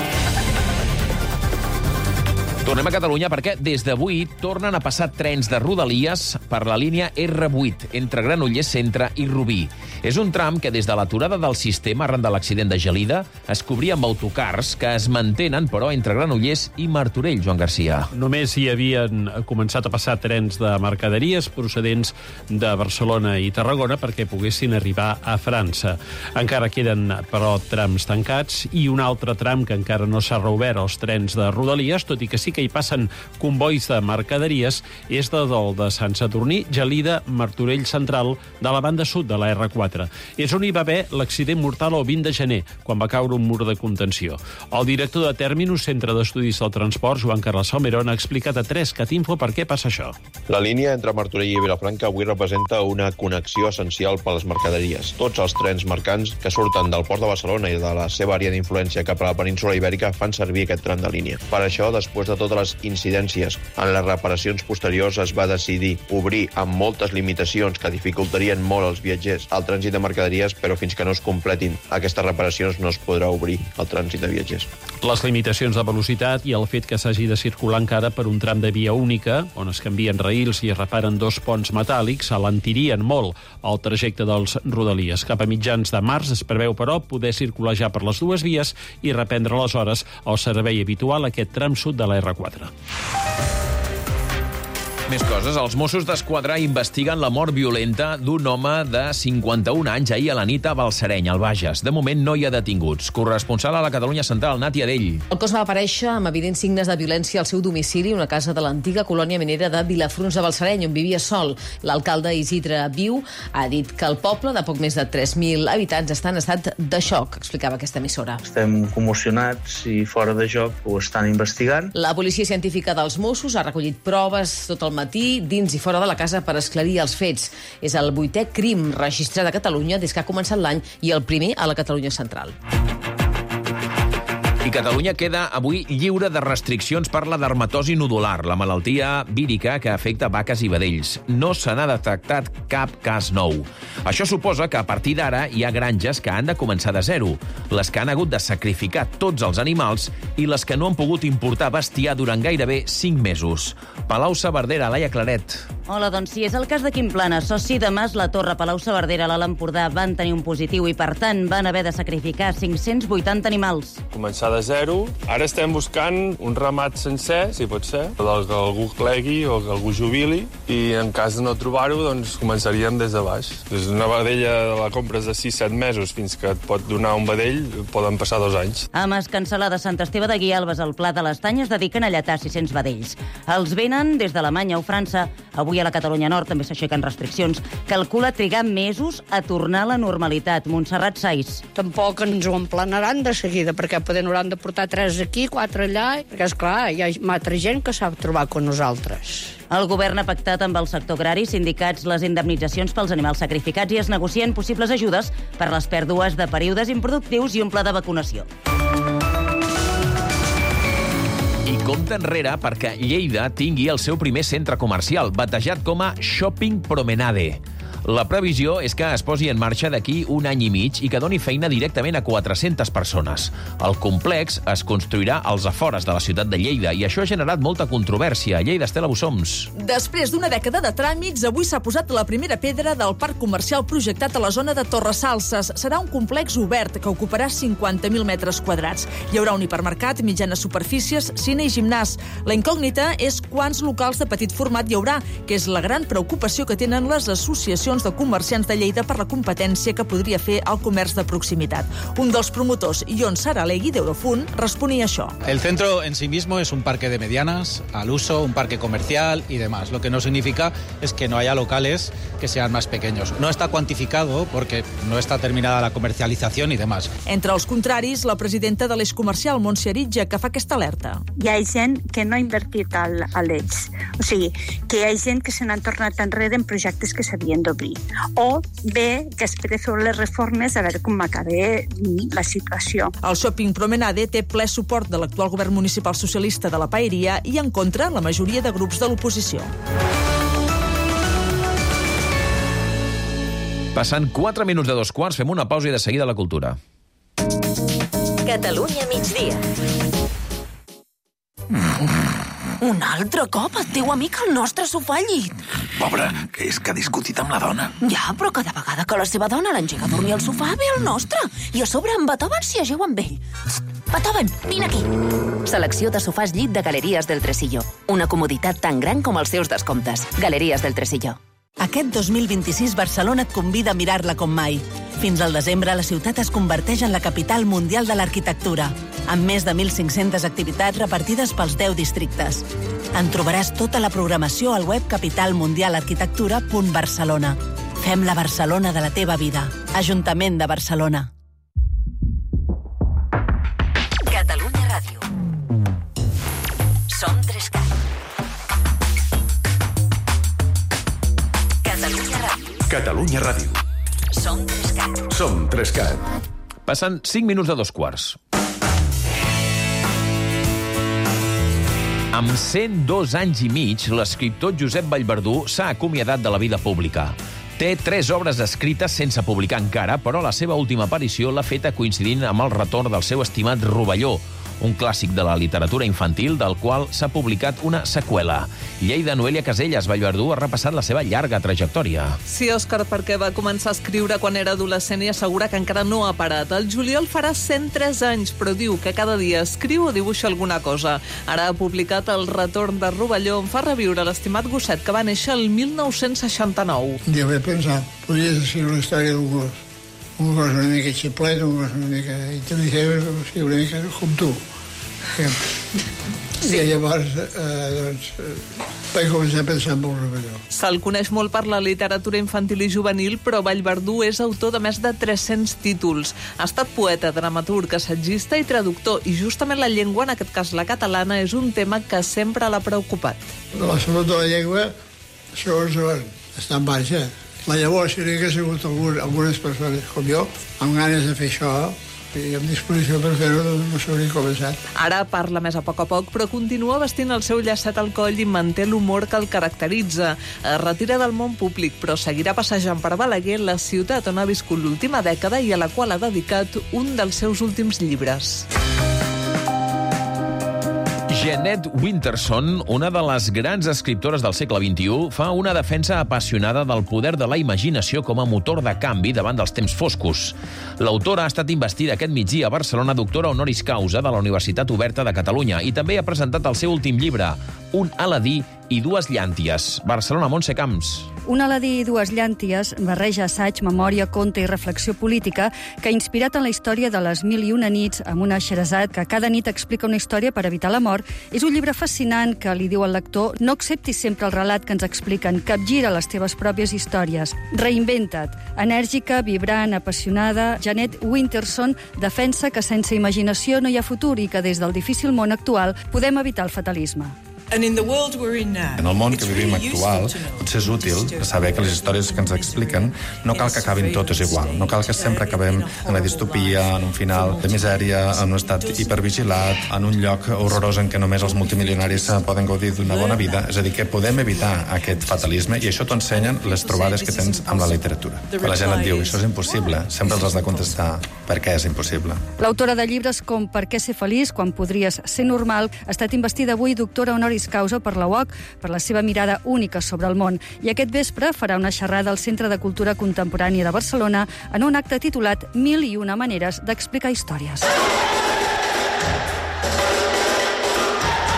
Tornem a Catalunya perquè des d'avui tornen a passar trens de Rodalies per la línia R8 entre Granollers Centre i Rubí. És un tram que des de l'aturada del sistema arran de l'accident de Gelida es cobria amb autocars que es mantenen, però, entre Granollers i Martorell, Joan Garcia. Només hi havien començat a passar trens de mercaderies procedents de Barcelona i Tarragona perquè poguessin arribar a França. Encara queden, però, trams tancats i un altre tram que encara no s'ha reobert als trens de Rodalies, tot i que sí que hi passen convois de mercaderies, és de Dol de Sant Sadurní, Gelida, Martorell Central, de la banda sud de la R4. És on hi va haver l'accident mortal el 20 de gener, quan va caure un mur de contenció. El director de Terminus, Centre d'Estudis del Transport, Joan Carles Salmerón, ha explicat a 3CatInfo per què passa això. La línia entre Martorell i Vilafranca avui representa una connexió essencial per a les mercaderies. Tots els trens mercants que surten del port de Barcelona i de la seva àrea d'influència cap a la península Ibèrica fan servir aquest tram de línia. Per això, després de totes les incidències en les reparacions posteriors, es va decidir obrir amb moltes limitacions que dificultarien molt els viatgers el trànsit de mercaderies, però fins que no es completin aquestes reparacions no es podrà obrir el trànsit de viatgers. Les limitacions de velocitat i el fet que s'hagi de circular encara per un tram de via única, on es canvien raïls i es reparen 2 ponts metàl·lics, alentirien molt el trajecte dels Rodalies. Cap a mitjans de març es preveu, però, poder circular ja per les 2 vies i reprendre aleshores el servei habitual a aquest tram sud de la R4. Més coses. Els Mossos d'Esquadra investiguen la mort violenta d'un home de 51 anys ahir a la nit a Balsareny, al Bages. De moment no hi ha detinguts. Corresponsal a la Catalunya Central, Nàtia Dell. El cos va aparèixer amb evidents signes de violència al seu domicili, una casa de l'antiga colònia minera de Vilafruns de Balsareny, on vivia sol. L'alcalde Isidre Viu ha dit que el poble, de poc més de 3.000 habitants, està en estat de xoc, explicava aquesta emissora. Estem commocionats i fora de joc, ho estan investigant. La policia científica dels Mossos ha recollit proves tot el matí dins i fora de la casa per esclarir els fets. És el 8è crim registrat a Catalunya des que ha començat l'any i el primer a la Catalunya Central. I Catalunya queda avui lliure de restriccions per la dermatosi nodular, la malaltia vírica que afecta vaques i vedells. No se n'ha detectat cap cas nou. Això suposa que a partir d'ara hi ha granges que han de començar de zero, les que han hagut de sacrificar tots els animals i les que no han pogut importar bestiar durant gairebé 5 mesos. Palau-saverdera, Laia Claret. Hola, doncs sí, és el cas de Quim Plana, soci de Mas La Torre. Palau-saverdera, l'Alt Empordà van tenir un positiu i, per tant, van haver de sacrificar 580 animals. Començar de zero. Ara estem buscant un ramat sencer, si pot ser, del que algú clegui o que algú jubili, i en cas de no trobar-ho, doncs començaríem des de baix. Des d'una vedella la compres de 6-7 mesos fins que et pot donar un vedell, poden passar 2 anys. A Mascancelà de Sant Esteve de Guialbes, al Pla de l'Estany, es dediquen a lletar 600 vedells. Els venen des d'Alemanya o França. Avui a la Catalunya Nord també s'aixequen restriccions. Calcula trigar mesos a tornar a la normalitat. Montserrat Saiz. Tampoc ens ho emplanaran de seguida, perquè poden hauran de portar 3 aquí, 4 allà, perquè, esclar, hi ha altra gent que sap trobar amb nosaltres. El govern ha pactat amb el sector agrari, sindicats, les indemnitzacions pels animals sacrificats i es negocien possibles ajudes per les pèrdues de períodes improductius i un pla de vacunació. I compte enrere perquè Lleida tingui el seu primer centre comercial, batejat com a Shopping Promenade. La previsió és que es posi en marxa d'aquí 1 any i mig i que doni feina directament a 400 persones. El complex es construirà als afores de la ciutat de Lleida i això ha generat molta controvèrsia. Lleida, Estela Bussoms. Després d'una dècada de tràmits, avui s'ha posat la primera pedra del parc comercial projectat a la zona de Torresalses. Serà un complex obert que ocuparà 50.000 metres quadrats. Hi haurà un hipermercat, mitjanes superfícies, cine i gimnàs. La incògnita és quants locals de petit format hi haurà, que és la gran preocupació que tenen les associacions associacions de comerciants de Lleida per la competència que podria fer el comerç de proximitat. Un dels promotors, Ion Saralegui, d'Eurofund, responia això. El centro en sí mismo es un parque de medianas, al uso, un parque comercial y demás. Lo que no significa es que no haya locales que sean más pequeños. No está cuantificado porque no está terminada la comercialización y demás. Entre els contraris, la presidenta de l'Eix Comercial, Montse Aritja, que fa aquesta alerta. Hi ha gent que no ha invertit a l'Eix. O sigui, que hi ha gent que se n'han tornat enrere en projectes que s'havien d'obrir. O bé que espera fer les reformes a veure com acaba la situació. El Shopping Promenade té ple suport de l'actual govern municipal socialista de la Paeria i en contra la majoria de grups de l'oposició. Passant 4 minuts de 2:15, fem una pausa i de seguida la cultura. Catalunya migdia. Un altre cop et teu amic al nostre sofà al llit. Pobre, que és que ha discutit amb la dona. Ja, però cada vegada que la seva dona l'engega a dormir al sofà, ve al nostre. I a sobre en Beethoven s'hi ageu amb ell. Beethoven, vine aquí. Selecció de sofàs llit de Galeries del Tresillo. Una comoditat tan gran com els seus descomptes. Galeries del Tresillo. Aquest 2026 Barcelona et convida a mirar-la com mai. Fins al desembre, la ciutat es converteix en la capital mundial de l'arquitectura, amb més de 1.500 activitats repartides pels 10 districtes. En trobaràs tota la programació al web capitalmundialarquitectura.barcelona. Fem la Barcelona de la teva vida. Ajuntament de Barcelona. Catalunya Ràdio. Som 3Cat. Catalunya Ràdio. Catalunya Ràdio. Som 3Cat. Som 3Cat. Passen 5 minuts de 2:15. Amb 102 anys i mig, l'escriptor Josep Vallverdú s'ha acomiadat de la vida pública. Té 3 obres escrites sense publicar encara, però la seva última aparició l'ha feta coincidint amb el retorn del seu estimat Rovelló, un clàssic de la literatura infantil del qual s'ha publicat una seqüela. Lleida Noelia Casellas, Vallverdú ha repassat la seva llarga trajectòria. Sí, Òscar, perquè va començar a escriure quan era adolescent i assegura que encara no ha parat. El juliol farà 103 anys, però diu que cada dia escriu o dibuixa alguna cosa. Ara ha publicat El retorn de Rovelló, on fa reviure l'estimat gosset que va néixer el 1969. Un dia vaig pensar, podries escriure una història d'un gos. Un gos una mica xiplet, un gos una mica intel·ligent, una mica com tu. I llavors vaig començar a pensar en el Rovelló. Se'l coneix molt per la literatura infantil i juvenil, però Vallverdú és autor de més de 300 títols. Ha estat poeta, dramaturg, assagista i traductor, i justament la llengua, en aquest cas la catalana, és un tema que sempre l'ha preocupat. La salut de la llengua, segons està en marxa. La llavors, si n'hi hagués sigut algunes persones com jo, amb ganes de fer això, i amb disposició per fer-ho, no s'hauria començat. Ara parla més a poc, però continua vestint el seu llacet al coll i manté l'humor que el caracteritza. Es retira del món públic, però seguirà passejant per Balaguer, la ciutat on ha viscut l'última dècada i a la qual ha dedicat un dels seus últims llibres. Jeanette Winterson, una de les grans escriptores del segle XXI, fa una defensa apassionada del poder de la imaginació com a motor de canvi davant dels temps foscos. L'autora ha estat investida aquest migdia a Barcelona doctora honoris causa de la Universitat Oberta de Catalunya i també ha presentat el seu últim llibre, Un Aladí i dues llànties. Barcelona, Montse Camps. Un Aladí i dues llànties barreja assaig, memòria, conte i reflexió política que ha inspirat en la història de les 1001 nits amb una Xerazat que cada nit explica una història per evitar la mort. És un llibre fascinant que li diu al lector no acceptis sempre el relat que ens expliquen, capgira les teves pròpies històries. Reinventa't. Enèrgica, vibrant, apassionada, Jeanette Winterson defensa que sense imaginació no hi ha futur i que des del difícil món actual podem evitar el fatalisme. En el món que vivim actual, potser és útil saber que les històries que ens expliquen no cal que acabin totes igual. No cal que sempre acabem en la distopia, en un final de misèria, en un estat hipervigilat, en un lloc horrorós en què només els multimilionaris poden gaudir d'una bona vida. És a dir, que podem evitar aquest fatalisme i això t'ho ensenyen les trobades que tens amb la literatura. Quan la gent et diu, això és impossible, sempre els has de contestar per què és impossible. L'autora de llibres com Per què ser feliç quan podries ser normal ha estat investida avui doctora honoris causa per la UOC per la seva mirada única sobre el món. I aquest vespre farà una xerrada al Centre de Cultura Contemporània de Barcelona en un acte titulat 1001 maneres d'explicar històries.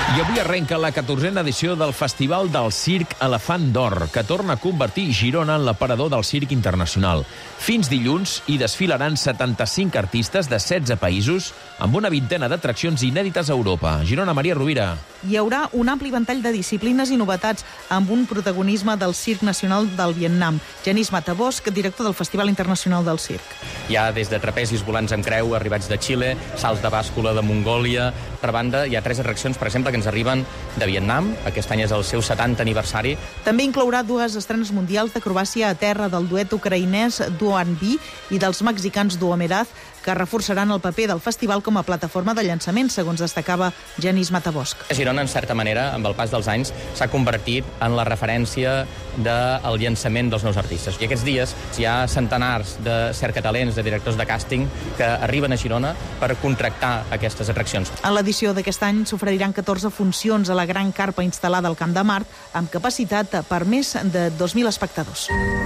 I avui arrenca la 14a edició del Festival del Circ Elefant d'Or, que torna a convertir Girona en l'aparador del circ internacional. Fins dilluns hi desfilaran 75 artistes de 16 països amb una vintena d'atraccions inèdites a Europa. Girona, Maria Rovira. Hi haurà un ampli ventall de disciplines i novetats amb un protagonisme del Circ Nacional del Vietnam. Genís Matabosc, director del Festival Internacional del Circ. Hi ha des de trapezis volants amb creu, arribats de Xile, salts de bàscula de Mongòlia. Per banda, hi ha 3 atraccions, per exemple, que ens arriben de Vietnam. Aquest any és el seu 70 aniversari. També inclourà 2 estrenes mundials d'acrobàcia a terra del duet ucraïnès Duan Bi i dels mexicans Duomeraz, que reforçaran el paper del festival com a plataforma de llançament, segons destacava Genís Matabosc. Girona, en certa manera, amb el pas dels anys, s'ha convertit en la referència del llançament dels nous artistes. I aquests dies hi ha centenars de cercatalents, de directors de càsting, que arriben a Girona per contractar aquestes atraccions. En l'edició d'aquest any s'oferiran 14 funcions a la gran carpa instal·lada al Camp de Mart, amb capacitat per més de 2.000 espectadors.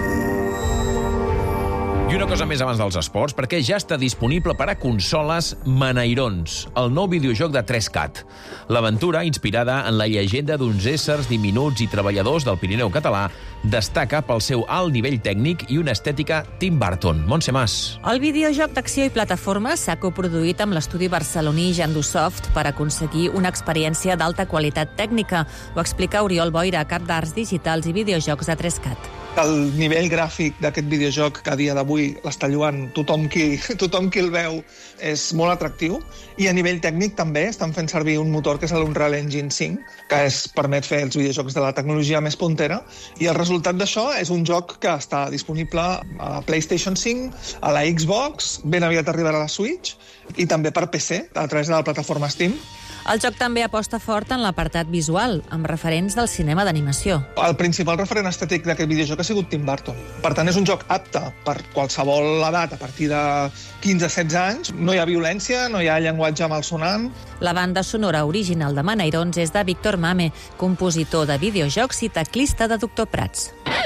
I una cosa més abans dels esports, perquè ja està disponible per a consoles Menairons, el nou videojoc de 3CAT. L'aventura, inspirada en la llegenda d'uns éssers diminuts i treballadors del Pirineu català, destaca pel seu alt nivell tècnic i una estètica Tim Burton. Montse Mas. El videojoc d'acció i plataforma s'ha coproduït amb l'estudi barceloní Jandusoft per aconseguir una experiència d'alta qualitat tècnica. Ho explica Oriol Boira, cap d'Arts Digitals i Videojocs de 3CAT. El nivell gràfic d'aquest videojoc, que a dia d'avui l'està lloant tothom qui el veu, és molt atractiu. I a nivell tècnic també estan fent servir un motor que és l'Unreal Engine 5, que permet fer els videojocs de la tecnologia més puntera. I el resultat d'això és un joc que està disponible a PlayStation 5, a la Xbox, ben aviat arribarà a la Switch, i també per PC, a través de la plataforma Steam. El joc també aposta fort en l'apartat visual, amb referents del cinema d'animació. El principal referent estètic d'aquest videojoc ha sigut Tim Burton. Per tant, és un joc apte per qualsevol edat, a partir de 15-16 anys. No hi ha violència, no hi ha llenguatge malsonant. La banda sonora original de Menairons és de Víctor Mame, compositor de videojocs i teclista de Doctor Prats.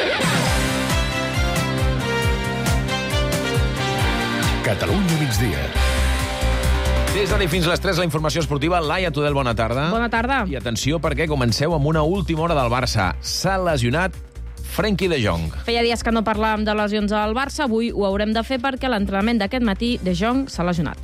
Catalunya migdia. Des d'ara fins les 3, la informació esportiva. Laia Tudel, bona tarda. Bona tarda. I atenció, perquè comenceu amb una última hora del Barça. S'ha lesionat Frenkie de Jong. Feia dies que no parlàvem de lesions al Barça. Avui ho haurem de fer perquè l'entrenament d'aquest matí de Jong s'ha lesionat.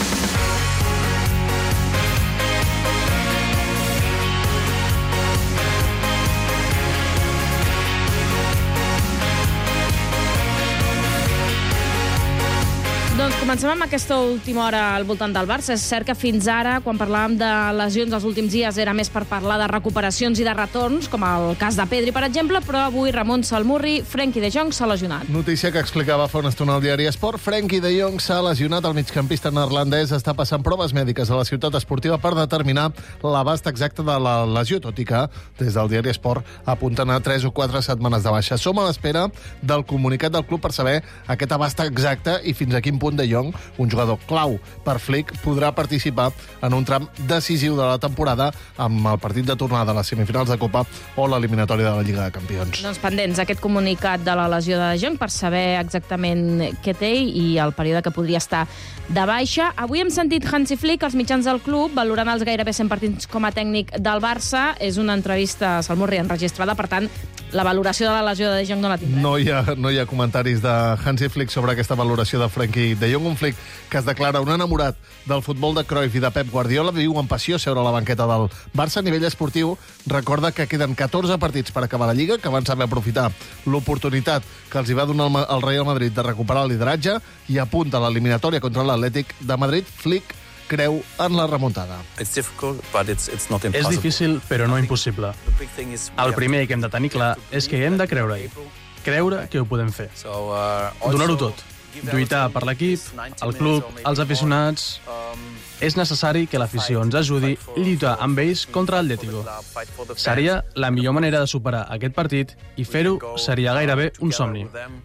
Doncs comencem amb aquesta última hora al voltant del Barça. És cert que fins ara, quan parlàvem de lesions els últims dies, era més per parlar de recuperacions i de retorns, com el cas de Pedri, per exemple, però avui Ramon Salmurri, Frenkie de Jong s'ha lesionat. Notícia que explicava fa una estona al diari Esport. Frenkie de Jong s'ha lesionat. El migcampista neerlandès està passant proves mèdiques a la ciutat esportiva per determinar l'abast exacte de la lesió, tot i que des del diari Esport apunten a 3 o 4 setmanes de baixa. Som a l'espera del comunicat del club per saber aquest abast exacte i fins a quin punt de Jong, un jugador clau per Flick, podrà participar en un tram decisiu de la temporada amb el partit de tornada a les semifinals de Copa o l'eliminatòria de la Lliga de Campions. Doncs pendents aquest comunicat de la lesió de Jong per saber exactament què té i el període que podria estar de baixa. Avui hem sentit Hansi Flick als mitjans del club valorant els gairebé 100 partits com a tècnic del Barça. És una entrevista a Salmurri enregistrada, per tant, la valoració de la lesió de Jong no la tindrem. No hi ha comentaris de Hansi Flick sobre aquesta valoració de Frenkie de Jong, un Flick que es declara un enamorat del futbol de Cruyff i de Pep Guardiola, viu amb passió seure a la banqueta del Barça. A nivell esportiu, recorda que queden 14 partits per acabar la Lliga, que van saber aprofitar l'oportunitat que els hi va donar el Real Madrid de recuperar el lideratge i apunta a l'eliminatòria contra l'Atlètic de Madrid. Flick creu en la remuntada. És difícil, però no impossible. El primer que hem de tenir clar és que hi hem de creure-hi. Creure que ho podem fer. Donar-ho tot. Lluitar per l'equip, el club, els aficionats. És necessari que l'afició ens ajudi a lluitar amb ells contra l'Atlético. Seria la millor manera de superar aquest partit i fer-ho seria gairebé un somni.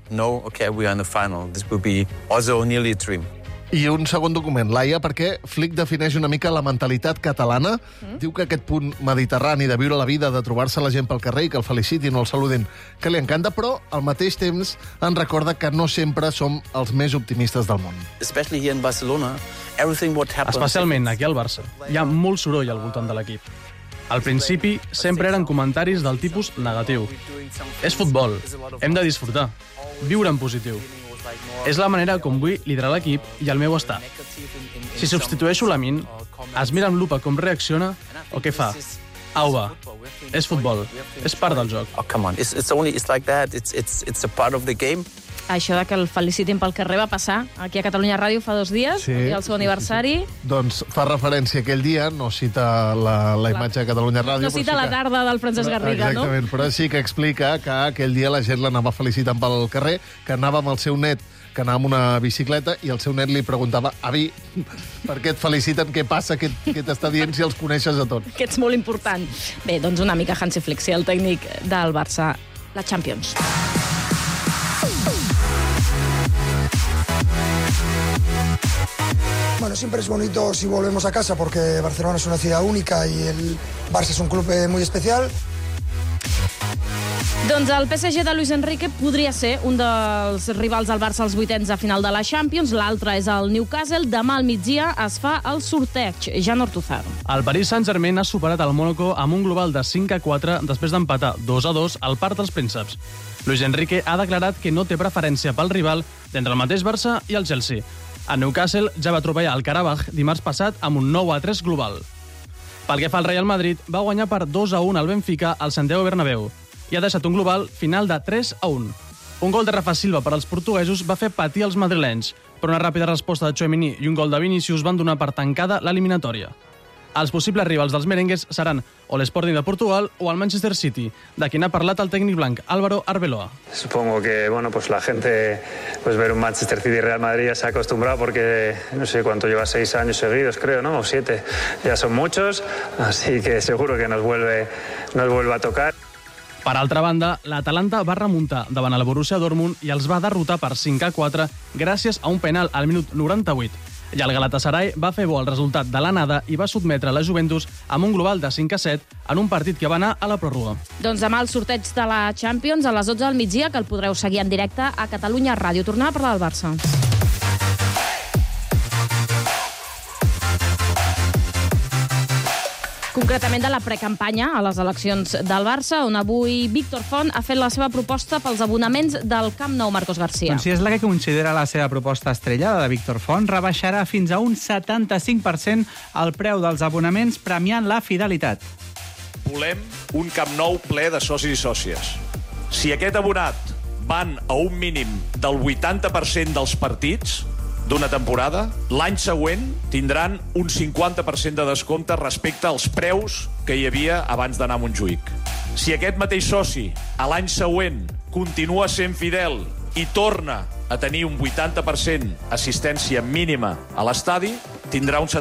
I un segon document, Laia, perquè Flick defineix una mica la mentalitat catalana. Diu que aquest punt mediterrani de viure la vida, de trobar-se la gent pel carrer i que el felicitin o el saludin, que li encanta, però al mateix temps en recorda que no sempre som els més optimistes del món. Especialment aquí al Barça. Hi ha molt soroll al voltant de l'equip. Al principi, sempre eren comentaris del tipus negatiu. És futbol, hem de disfrutar, viure en positiu. És la manera com vull liderar l'equip i el meu estar. Si substitueixo l'Amin, es mira amb lupa com reacciona o què fa. Au va, és futbol, és part del joc. Oh, come on, it's like that, it's a part of the game. Això de que el felicitin pel carrer va passar aquí a Catalunya Ràdio fa 2 dies, i el seu aniversari. Doncs fa referència a aquell dia, no cita la imatge de Catalunya Ràdio. No cita la tarda del Francesc Garriga, no? Exactament, però sí que explica que aquell dia la gent l'anava felicitant pel carrer, que anava amb el seu net, que anava amb una bicicleta, i el seu net li preguntava: avi, per què et feliciten? Què passa? Què t'està dient si els coneixes a tots? Que ets molt important. Bé, doncs una mica Hansi Flick, sí, el tècnic del Barça, la Champions. Bueno, siempre es bonito si volvemos a casa porque Barcelona es una ciudad única y el Barça es un club muy especial. Doncs el PSG de Luis Enrique podria ser un dels rivals del Barça als 8ens de final de la Champions, l'altre és el Newcastle. Demà al migdia es fa el sorteig. Jan Ortuzar. El Paris Saint-Germain ha superat el Mónaco amb un global de 5-4 després d'empatar 2-2 al Parc dels Prínceps. Luis Enrique ha declarat que no té preferència pel rival d'entre el mateix Barça i el Chelsea. El Newcastle ja va atropellar el Karabakh dimarts passat amb un 9-3 global. Pel que fa al Real Madrid, va guanyar per 2-1 al Benfica al Santiago Bernabéu i ha deixat un global final de 3-1. Un gol de Rafa Silva per als portuguesos va fer patir els madrilenys, però una ràpida resposta de Tchouaméni i un gol de Vinícius van donar per tancada l'eliminatòria. Els possibles rivals dels merengues seran o l'Sporting de Portugal o el Manchester City, de quien ha parlat el tècnic blanc Álvaro Arbeloa. Supongo que la gente ver un Manchester City y Real Madrid ya se ha acostumbrado porque no sé cuánto lleva, 6 años seguidos creo, ¿no? O 7, ya son muchos, así que seguro que nos vuelve a tocar. Per altra banda, l'Atalanta va remuntar davant el Borussia Dortmund i els va derrotar per 5-4 gràcies a un penal al minut 98. I el Galatasaray va fer bo el resultat de l'anada i va sotmetre la Juventus amb un global de 5-7 en un partit que va anar a la pròrroga. Doncs demà el sorteig de la Champions a les 12 del migdia, que el podreu seguir en directe a Catalunya Ràdio. Tornem a parlar del Barça. Concretament de la precampanya a les eleccions del Barça, on avui Víctor Font ha fet la seva proposta pels abonaments del Camp Nou. Marcos García. Doncs si és la que considera la seva proposta estrella, la de Víctor Font, rebaixarà fins a un 75% el preu dels abonaments premiant la fidelitat. Volem un Camp Nou ple de socis i sòcies. Si aquest abonat van a un mínim del 80% dels partits d'una temporada, l'any següent tindran un 50% de descompte respecte als preus que hi havia abans d'anar a Montjuïc. Si aquest mateix soci a l'any següent continua sent fidel i torna a tenir un 80% assistència mínima a l'estadi, tindrà un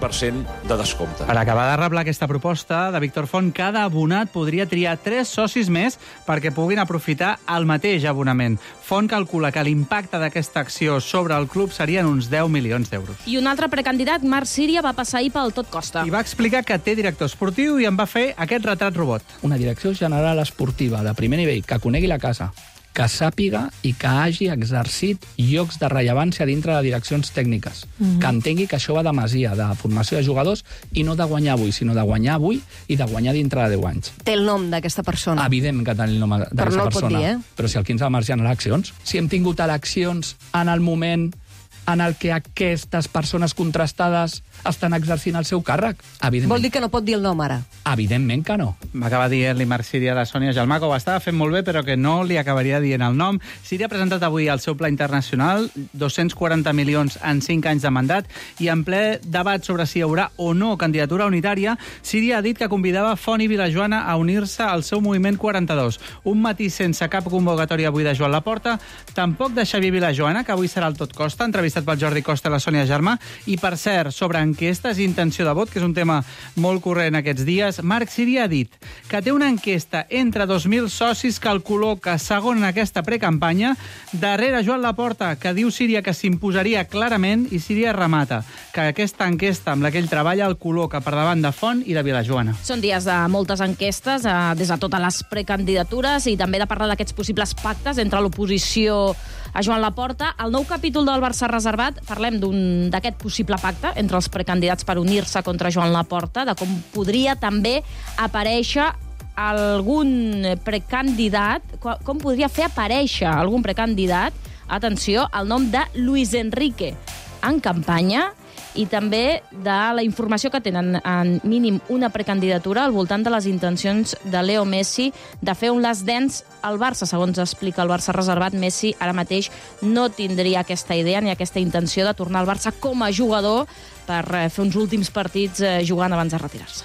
75% de descompte. Per acabar de reblar aquesta proposta de Víctor Font, cada abonat podria triar 3 socis més perquè puguin aprofitar el mateix abonament. Font calcula que l'impacte d'aquesta acció sobre el club serien uns 10 milions d'euros. I un altre precandidat, Marc Síria, va passar ahir pel Tot Costa. I va explicar que té director esportiu i en va fer aquest retrat robot. Una direcció general esportiva de primer nivell que conegui la casa, que sàpiga i que hagi exercit llocs de rellevància dintre de direccions tècniques. Que entengui que això va de masia, de formació de jugadors, i no de guanyar avui, sinó de guanyar avui i de guanyar dintre de 10 anys. Té el nom d'aquesta persona? Evident que té el nom d'aquesta persona. Però no el pot dir, Però si el 15 de març hi ha eleccions, si hem tingut eleccions en el moment en el que aquestes persones contrastades estan exercint el seu càrrec, evidentment. Vol dir que no pot dir el nom ara? Evidentment que no. M'acaba dient-li Marc Síria de Sònia Gelmà, que ho estava fent molt bé, però que no li acabaria dient el nom. Síria ha presentat avui el seu pla internacional, 240 milions en 5 anys de mandat, i en ple debat sobre si hi haurà o no candidatura unitària, Síria ha dit que convidava Font i Vilajoana a unir-se al seu moviment 42. Un matí sense cap convocatòria avui de Joan Laporta, tampoc de Xavier Vilajoana, que avui serà al Tot Costa, entrevistat pel Jordi Costa i la Sònia Gelmà. I, per cert, sobre enquestes i intenció de vot, que és un tema molt corrent aquests dies, Marc Síria ha dit que té una enquesta entre 2.000 socis que el col·loca segon en aquesta precampanya, darrere Joan Laporta, que diu Síria que s'imposaria clarament, i Síria remata que aquesta enquesta amb la que ell treballa el col·loca per davant de Font i de Vilajoana. Són dies de moltes enquestes, des de totes les precandidatures, i també de parlar d'aquests possibles pactes entre l'oposició a Joan Laporta. El nou capítol del Barça reservat, parlem d'aquest possible pacte entre els precandidats per unir-se contra Joan Laporta, de com podria també aparèixer algun precandidat, com podria fer aparèixer algun precandidat, atenció, el nom de Luis Enrique en campanya, i també de la informació que tenen en mínim una precandidatura al voltant de les intencions de Leo Messi de fer un last dance al Barça. Segons explica el Barça reservat, Messi ara mateix no tindria aquesta idea ni aquesta intenció de tornar al Barça com a jugador per fer uns últims partits jugant abans de retirar-se.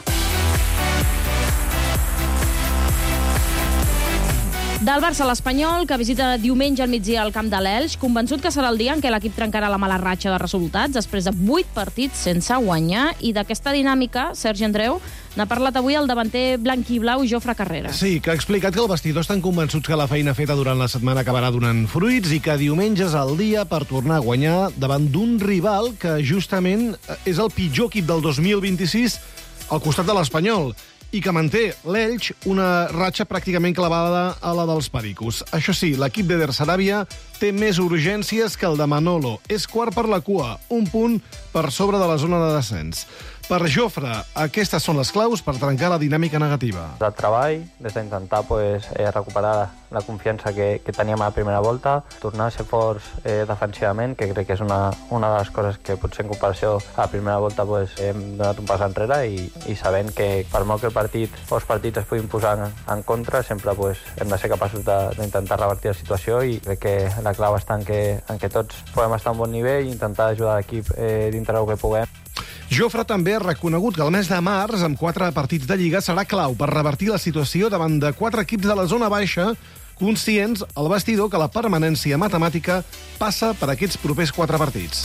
Del Barça a l'Espanyol, que visita diumenge al migdia al camp de l'Elx, convençut que serà el dia en què l'equip trencarà la mala ratxa de resultats després de 8 partits sense guanyar. I d'aquesta dinàmica, Sergi Andreu, n'ha parlat avui el davanter blanquiblau Jofre Carreras. Sí, que ha explicat que el vestidor estan convençuts que la feina feta durant la setmana acabarà donant fruits i que diumenge és el dia per tornar a guanyar davant d'un rival que justament és el pitjor equip del 2026 al costat de l'Espanyol i que manté l'Elx una ratxa pràcticament clavada a la dels Pericos. Això sí, l'equip d'Eder Sarabia té més urgències que el de Manolo. És quart per la cua, un punt per sobre de la zona de descens. Per Jofre, aquestes són les claus per trencar la dinàmica negativa. El treball, des d'intentar recuperar la confiança que teníem a la primera volta, tornar a ser forts defensivament, que crec que és una de les coses que potser en comparació a la primera volta hem donat un pas enrere i sabent que per molt que els partits es puguin posar en contra, sempre hem de ser capaços d'intentar revertir la situació i crec que la clau està en que tots podem estar a un bon nivell i intentar ajudar l'equip dintre del que puguem. Jofre també ha reconegut que el mes de març, amb 4 partits de Lliga, serà clau per revertir la situació davant de 4 equips de la zona baixa, conscients al vestidor que la permanència matemàtica passa per aquests propers 4 partits.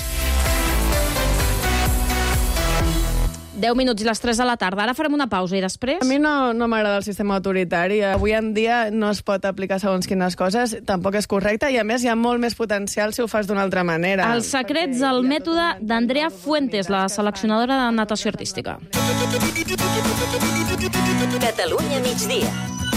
10 minuts i les 3 de la tarda. Ara farem una pausa i després... A mi no m'agrada el sistema autoritari. Avui en dia no es pot aplicar segons quines coses, tampoc és correcte, i a més hi ha molt més potencial si ho fas d'una altra manera. Els secrets del mètode d'Andrea Fuentes, la seleccionadora de natació artística. Catalunya migdia.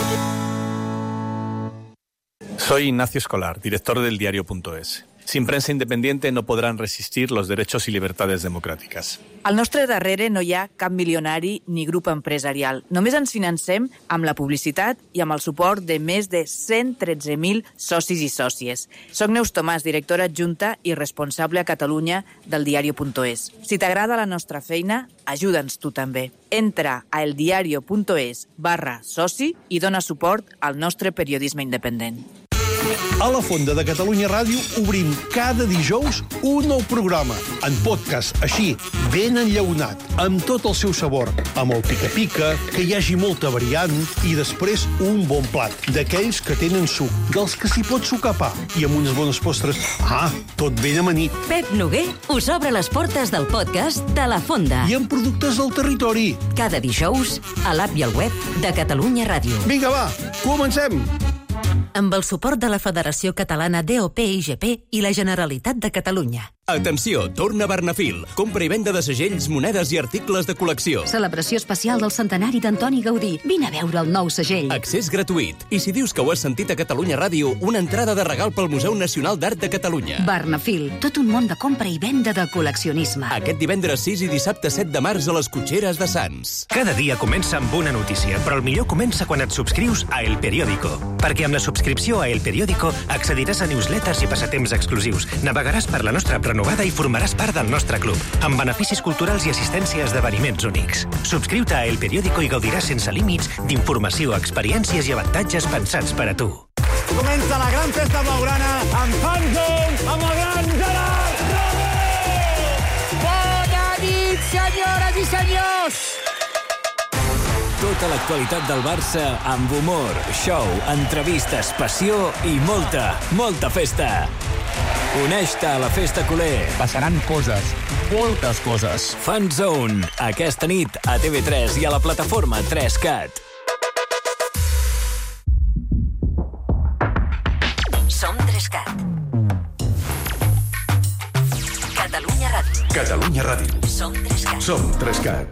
Soy Ignacio Escolar, director del diario.es. Sin prensa independiente no podrán resistir los derechos y libertades democràtiques. Al nostre darrere no hi ha cap milionari ni grup empresarial. Només ens financem amb la publicitat i amb el suport de més de 113.000 socis i sòcies. Soc Neus Tomàs, directora adjunta i responsable a Catalunya del diario.es. Si t'agrada la nostra feina, ajuda'ns tu també. Entra a eldiario.es/soci i dona suport al nostre periodisme independent. A la Fonda de Catalunya Ràdio obrim cada dijous un nou programa, en podcast, així, ben enllaunat, amb tot el seu sabor, amb el pica-pica, que hi hagi molta variant, i després un bon plat, d'aquells que tenen suc, dels que s'hi pot sucar pa, i amb unes bones postres. Tot ben amanit. Pep Noguer us obre les portes del podcast de La Fonda. I amb productes del territori. Cada dijous, a l'app i al web de Catalunya Ràdio. Vinga, va, comencem! Amb el suport de la Federació Catalana DOP-IGP i la Generalitat de Catalunya. Atenció, torna Bernafil. Compra i venda de segells, monedes i articles de col·lecció. Celebració especial del centenari d'Antoni Gaudí. Vine a veure el nou segell. Accés gratuït. I si dius que ho has sentit a Catalunya Ràdio, una entrada de regal pel Museu Nacional d'Art de Catalunya. Bernafil, tot un món de compra i venda de col·leccionisme. Aquest divendres 6 i dissabte 7 de març a les Cotxeres de Sants. Cada dia comença amb una notícia, però el millor comença quan et subscrius a El Periódico. Perquè amb la subscripció a El Periódico accediràs a newsletters i passatemps exclusius, navegaràs per la nostra renovada i formaràs part del nostre club, amb beneficis culturals i assistència a esdeveniments únics. Subscriu-te a El Periódico i gaudiràs sense límits d'informació, experiències i avantatges pensats per a tu. Comença la gran festa blaugrana amb Fanzone, amb el gran Gerard Romer! Bona nit, senyores i senyors! Tota l'actualitat del Barça amb humor, show, entrevistes, passió i molta, molta festa. Uneix-te a la festa culer. Passaran coses, moltes coses. Fanzone, aquesta nit a TV3 i a la plataforma 3Cat. Som 3Cat. Catalunya Ràdio. Catalunya Ràdio. Som 3Cat. Som 3Cat.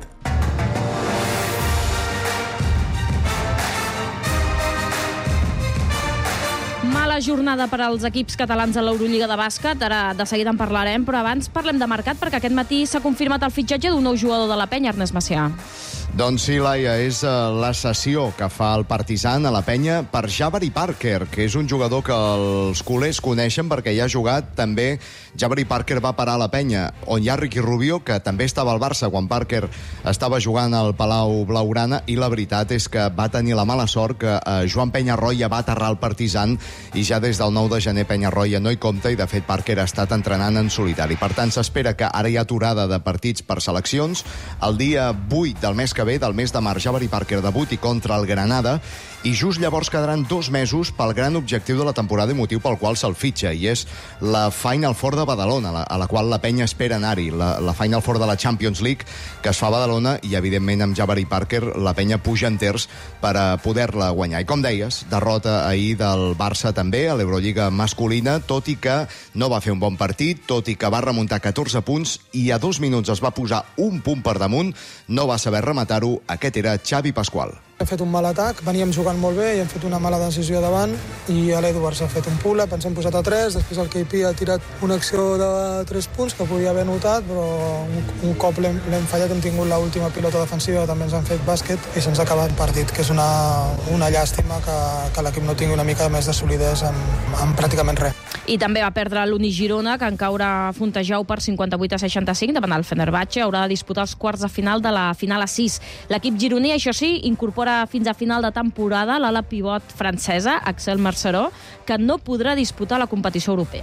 Mala jornada per als equips catalans a l'Eurolliga de bàsquet. Ara de seguida en parlarem, però abans parlem de mercat, perquè aquest matí s'ha confirmat el fitxatge d'un nou jugador de la Penya, Ernest Macià. Doncs sí, Laia, és la cessió que fa el Partizan a la Penya per Jabari Parker, que és un jugador que els culers coneixen perquè hi ha jugat també. Jabari Parker va parar a la Penya, on hi ha Ricky Rubio, que també estava al Barça quan Parker estava jugant al Palau Blaugrana, i la veritat és que va tenir la mala sort que Joan Peñarroya va aterrar al Partizan i ja des del 9 de gener Peñarroya no hi compta, i de fet Parker ha estat entrenant en solitari. Per tant, s'espera que ara hi ha aturada de partits per seleccions. El dia 8 del mes que ve, del mes de març, Jabari Parker debuti contra el Granada, i just llavors quedaran 2 mesos pel gran objectiu de la temporada i motiu pel qual se'l fitxa, i és la Final Four de Badalona, a la qual la Penya espera anar-hi, la Final Four de la Champions League, que es fa a Badalona, i evidentment amb Jabari Parker la Penya puja enters per a poder-la guanyar. I com deies, derrota ahir del Barça també a l'Eurolliga masculina, tot i que no va fer un bon partit, tot i que va remuntar 14 punts i a 2 minuts es va posar un punt per damunt, no va saber rematar-ho. Aquest era Xavi Pascual. Hem fet un mal atac, veníem jugant molt bé i hem fet una mala decisió davant, i l'Edwards ha fet un pull-up, ens hem posat a 3, després el KP ha tirat una acció de 3 punts que podia haver notat, però un cop l'hem fallat, hem tingut l'última pilota defensiva, també ens han fet bàsquet i se'ns ha acabat el partit, que és una llàstima que l'equip no tingui una mica més de solidesa amb pràcticament res. I també va perdre l'Uni Girona, que en caure a Fontejau per 58-65 davant el Fenerbahçe. Haurà de disputar els quarts de final de la final a 6. L'equip gironí, això sí, incorpora fins a final de temporada l'ala pivot francesa, Axel Merceró, que no podrà disputar la competició europea.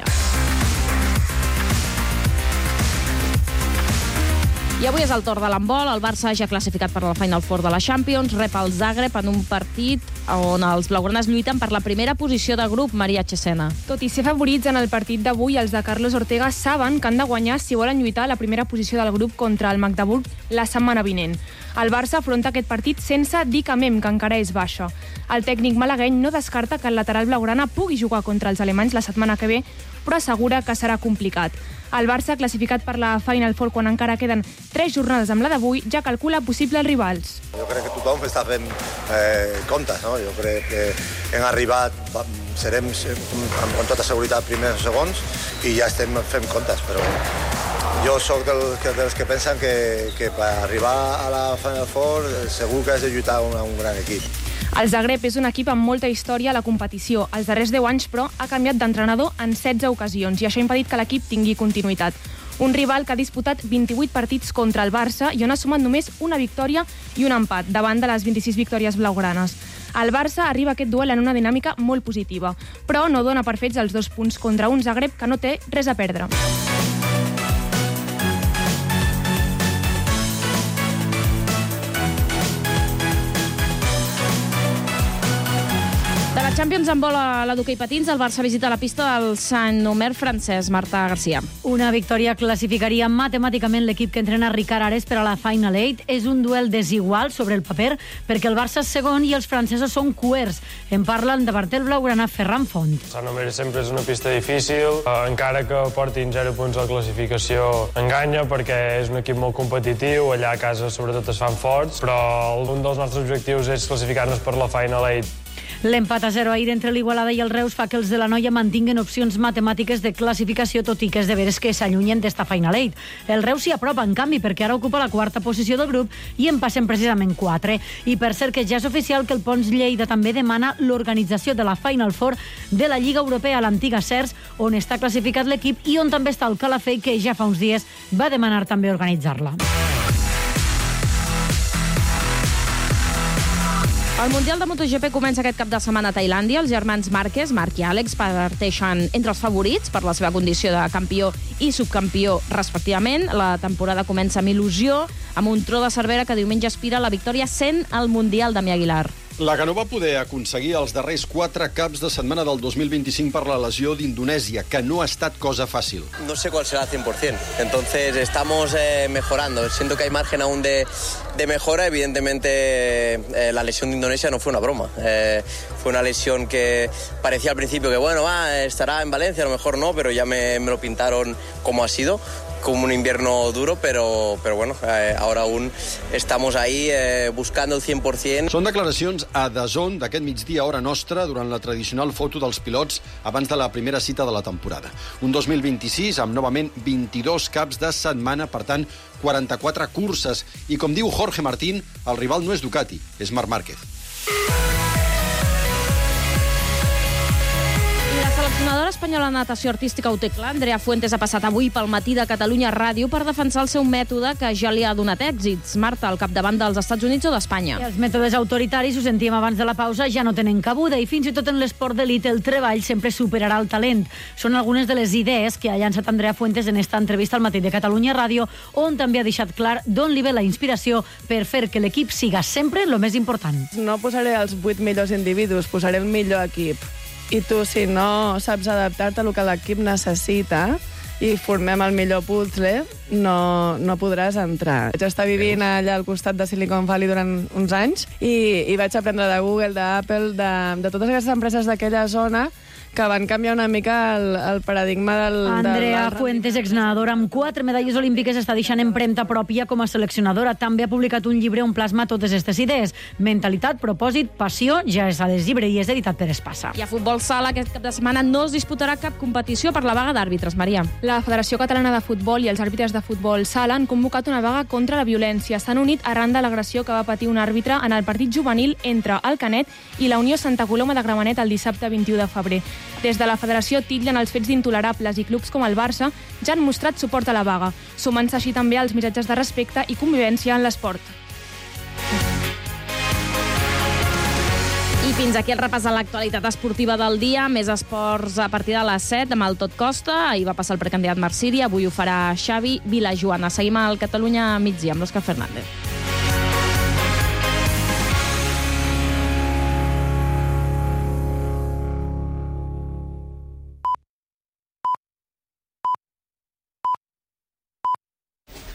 I avui és el torn de l'handbol. El Barça ja classificat per la Final Four de la Champions, rep el Zagreb en un partit on els blaugranes lluiten per la primera posició de grup. Maria Chesena. Tot i ser favorits en el partit d'avui, els de Carlos Ortega saben que han de guanyar si volen lluitar a la primera posició del grup contra el Magdeburg la setmana vinent. El Barça afronta aquest partit sense Dika Mem, que encara és baixa. El tècnic malagueny no descarta que el lateral blaugrana pugui jugar contra els alemanys la setmana que ve, però assegura que serà complicat. El Barça, classificat per la Final Four quan encara queden 3 jornades amb la d'avui, ja calcula possibles rivals. Jo crec que tothom està fent comptes, no? Jo crec que hem arribat, serem amb tota seguretat primers o segons, i ja estem fent comptes, però jo sóc dels que pensen que per arribar a la Final Four segur que has de lluitar un gran equip. El Zagreb és un equip amb molta història a la competició. Els darrers 10 anys, però, ha canviat d'entrenador en 16 ocasions i això ha impedit que l'equip tingui continuïtat. Un rival que ha disputat 28 partits contra el Barça i on ha sumat només una victòria i un empat davant de les 26 victòries blaugranes. El Barça arriba a aquest duel en una dinàmica molt positiva, però no dona per fets els 2 punts contra un Zagreb que no té res a perdre. De la Champions en vol a l'hoquei patins, el Barça visita la pista del Saint-Omer francès. Marta Garcia. Una victòria classificaria matemàticament l'equip que entrena Ricard Ares per a la Final 8. És un duel desigual sobre el paper perquè el Barça és segon i els francesos són cuers. En parla el davanter blaugrana Ferran Font. Saint-Omer sempre és una pista difícil, encara que portin 0 punts a la classificació enganya perquè és un equip molt competitiu, allà a casa sobretot es fan forts, però un dels nostres objectius és classificar-nos per la Final 8. L'empat a 0 ahir entre l'Igualada i el Reus fa que els de la Noia mantinguen opcions matemàtiques de classificació, tot i que és de veres que s'allunyen d'esta Final 8. El Reus s'hi apropa, en canvi, perquè ara ocupa la 4a posició del grup i en passen precisament 4. I per cert que ja és oficial que el Pons Lleida també demana l'organització de la Final Four de la Lliga Europea a l'antiga CERS, on està classificat l'equip i on també està el Calafell, que ja fa uns dies va demanar també organitzar-la. El Mundial de MotoGP comença aquest cap de setmana a Tailàndia. Els germans Márquez, Marc i Àlex, parteixen entre els favorits per la seva condició de campió i subcampió respectivament. La temporada comença amb il·lusió, amb un tro de Cervera que diumenge aspira a la victòria 100 al Mundial. Damià Aguilar. La que no va poder aconseguir els darrers 4 caps de setmana del 2025 per la lesió d'Indonèsia, que no ha estat cosa fàcil. No sé cuál será al 100%, entonces estamos mejorando. Siento que hay margen aún de mejora. Evidentemente la lesión de Indonesia no fue una broma. Fue una lesión que parecía al principio que bueno, estará en Valencia, a lo mejor no, pero ya me lo pintaron como ha sido. como un invierno duro, pero bueno, ahora aún estamos ahí buscando el 100%. Són declaracions a DAZN d'aquest migdia hora nostra durant la tradicional foto dels pilots abans de la primera cita de la temporada. Un 2026 amb novament 22 caps de setmana, per tant, 44 curses. I com diu Jorge Martín, el rival no és Ducati, és Marc Márquez. La seleccionadora espanyola de natació artística ho té clar. Andrea Fuentes ha passat avui pel matí de Catalunya Ràdio per defensar el seu mètode que ja li ha donat èxits. Marta, al capdavant dels Estats Units o d'Espanya. Els mètodes autoritaris, ho sentíem abans de la pausa, ja no tenen cabuda i fins i tot en l'esport d'elit el treball sempre superarà el talent. Són algunes de les idees que ha llançat Andrea Fuentes en esta entrevista al matí de Catalunya Ràdio, on també ha deixat clar d'on li ve la inspiració per fer que l'equip siga sempre el més important. No posaré els 8 millors individus, posaré el millor equip. I tu, si no saps adaptar-te al que l'equip necessita i formem el millor puzzle, no podràs entrar. Vaig estar vivint allà al costat de Silicon Valley durant uns anys i vaig aprendre de Google, d'Apple, de totes aquestes empreses d'aquella zona que van canviar una mica el paradigma del... Andrea Fuentes, exnadadora amb 4 medalles olímpiques, està deixant empremta pròpia com a seleccionadora. També ha publicat un llibre on plasma totes aquestes idees. Mentalitat, propòsit, passió, ja és a les llibreries, editat per Espasa. I a futbol sala, aquest cap de setmana no es disputarà cap competició per la vaga d'àrbitres, Maria. La Federació Catalana de Futbol i els àrbitres de futbol sala han convocat una vaga contra la violència. S'han unit arran de l'agressió que va patir un àrbitre en el partit juvenil entre el Canet i la Unió Santa Coloma de Gramenet el dissabte 21 de febrer. Des de la Federació titllen els fets d'intolerables i clubs com el Barça ja han mostrat suport a la vaga, sumant-se així també als missatges de respecte i convivència en l'esport. I fins aquí el repàs a l'actualitat esportiva del dia. Més esports a partir de les 7 amb el Tot Costa. Ahir va passar el precandidat Marc Siri, avui ho farà Xavi Vilajoana. Seguim al Catalunya migdia amb l'Òscar Fernández.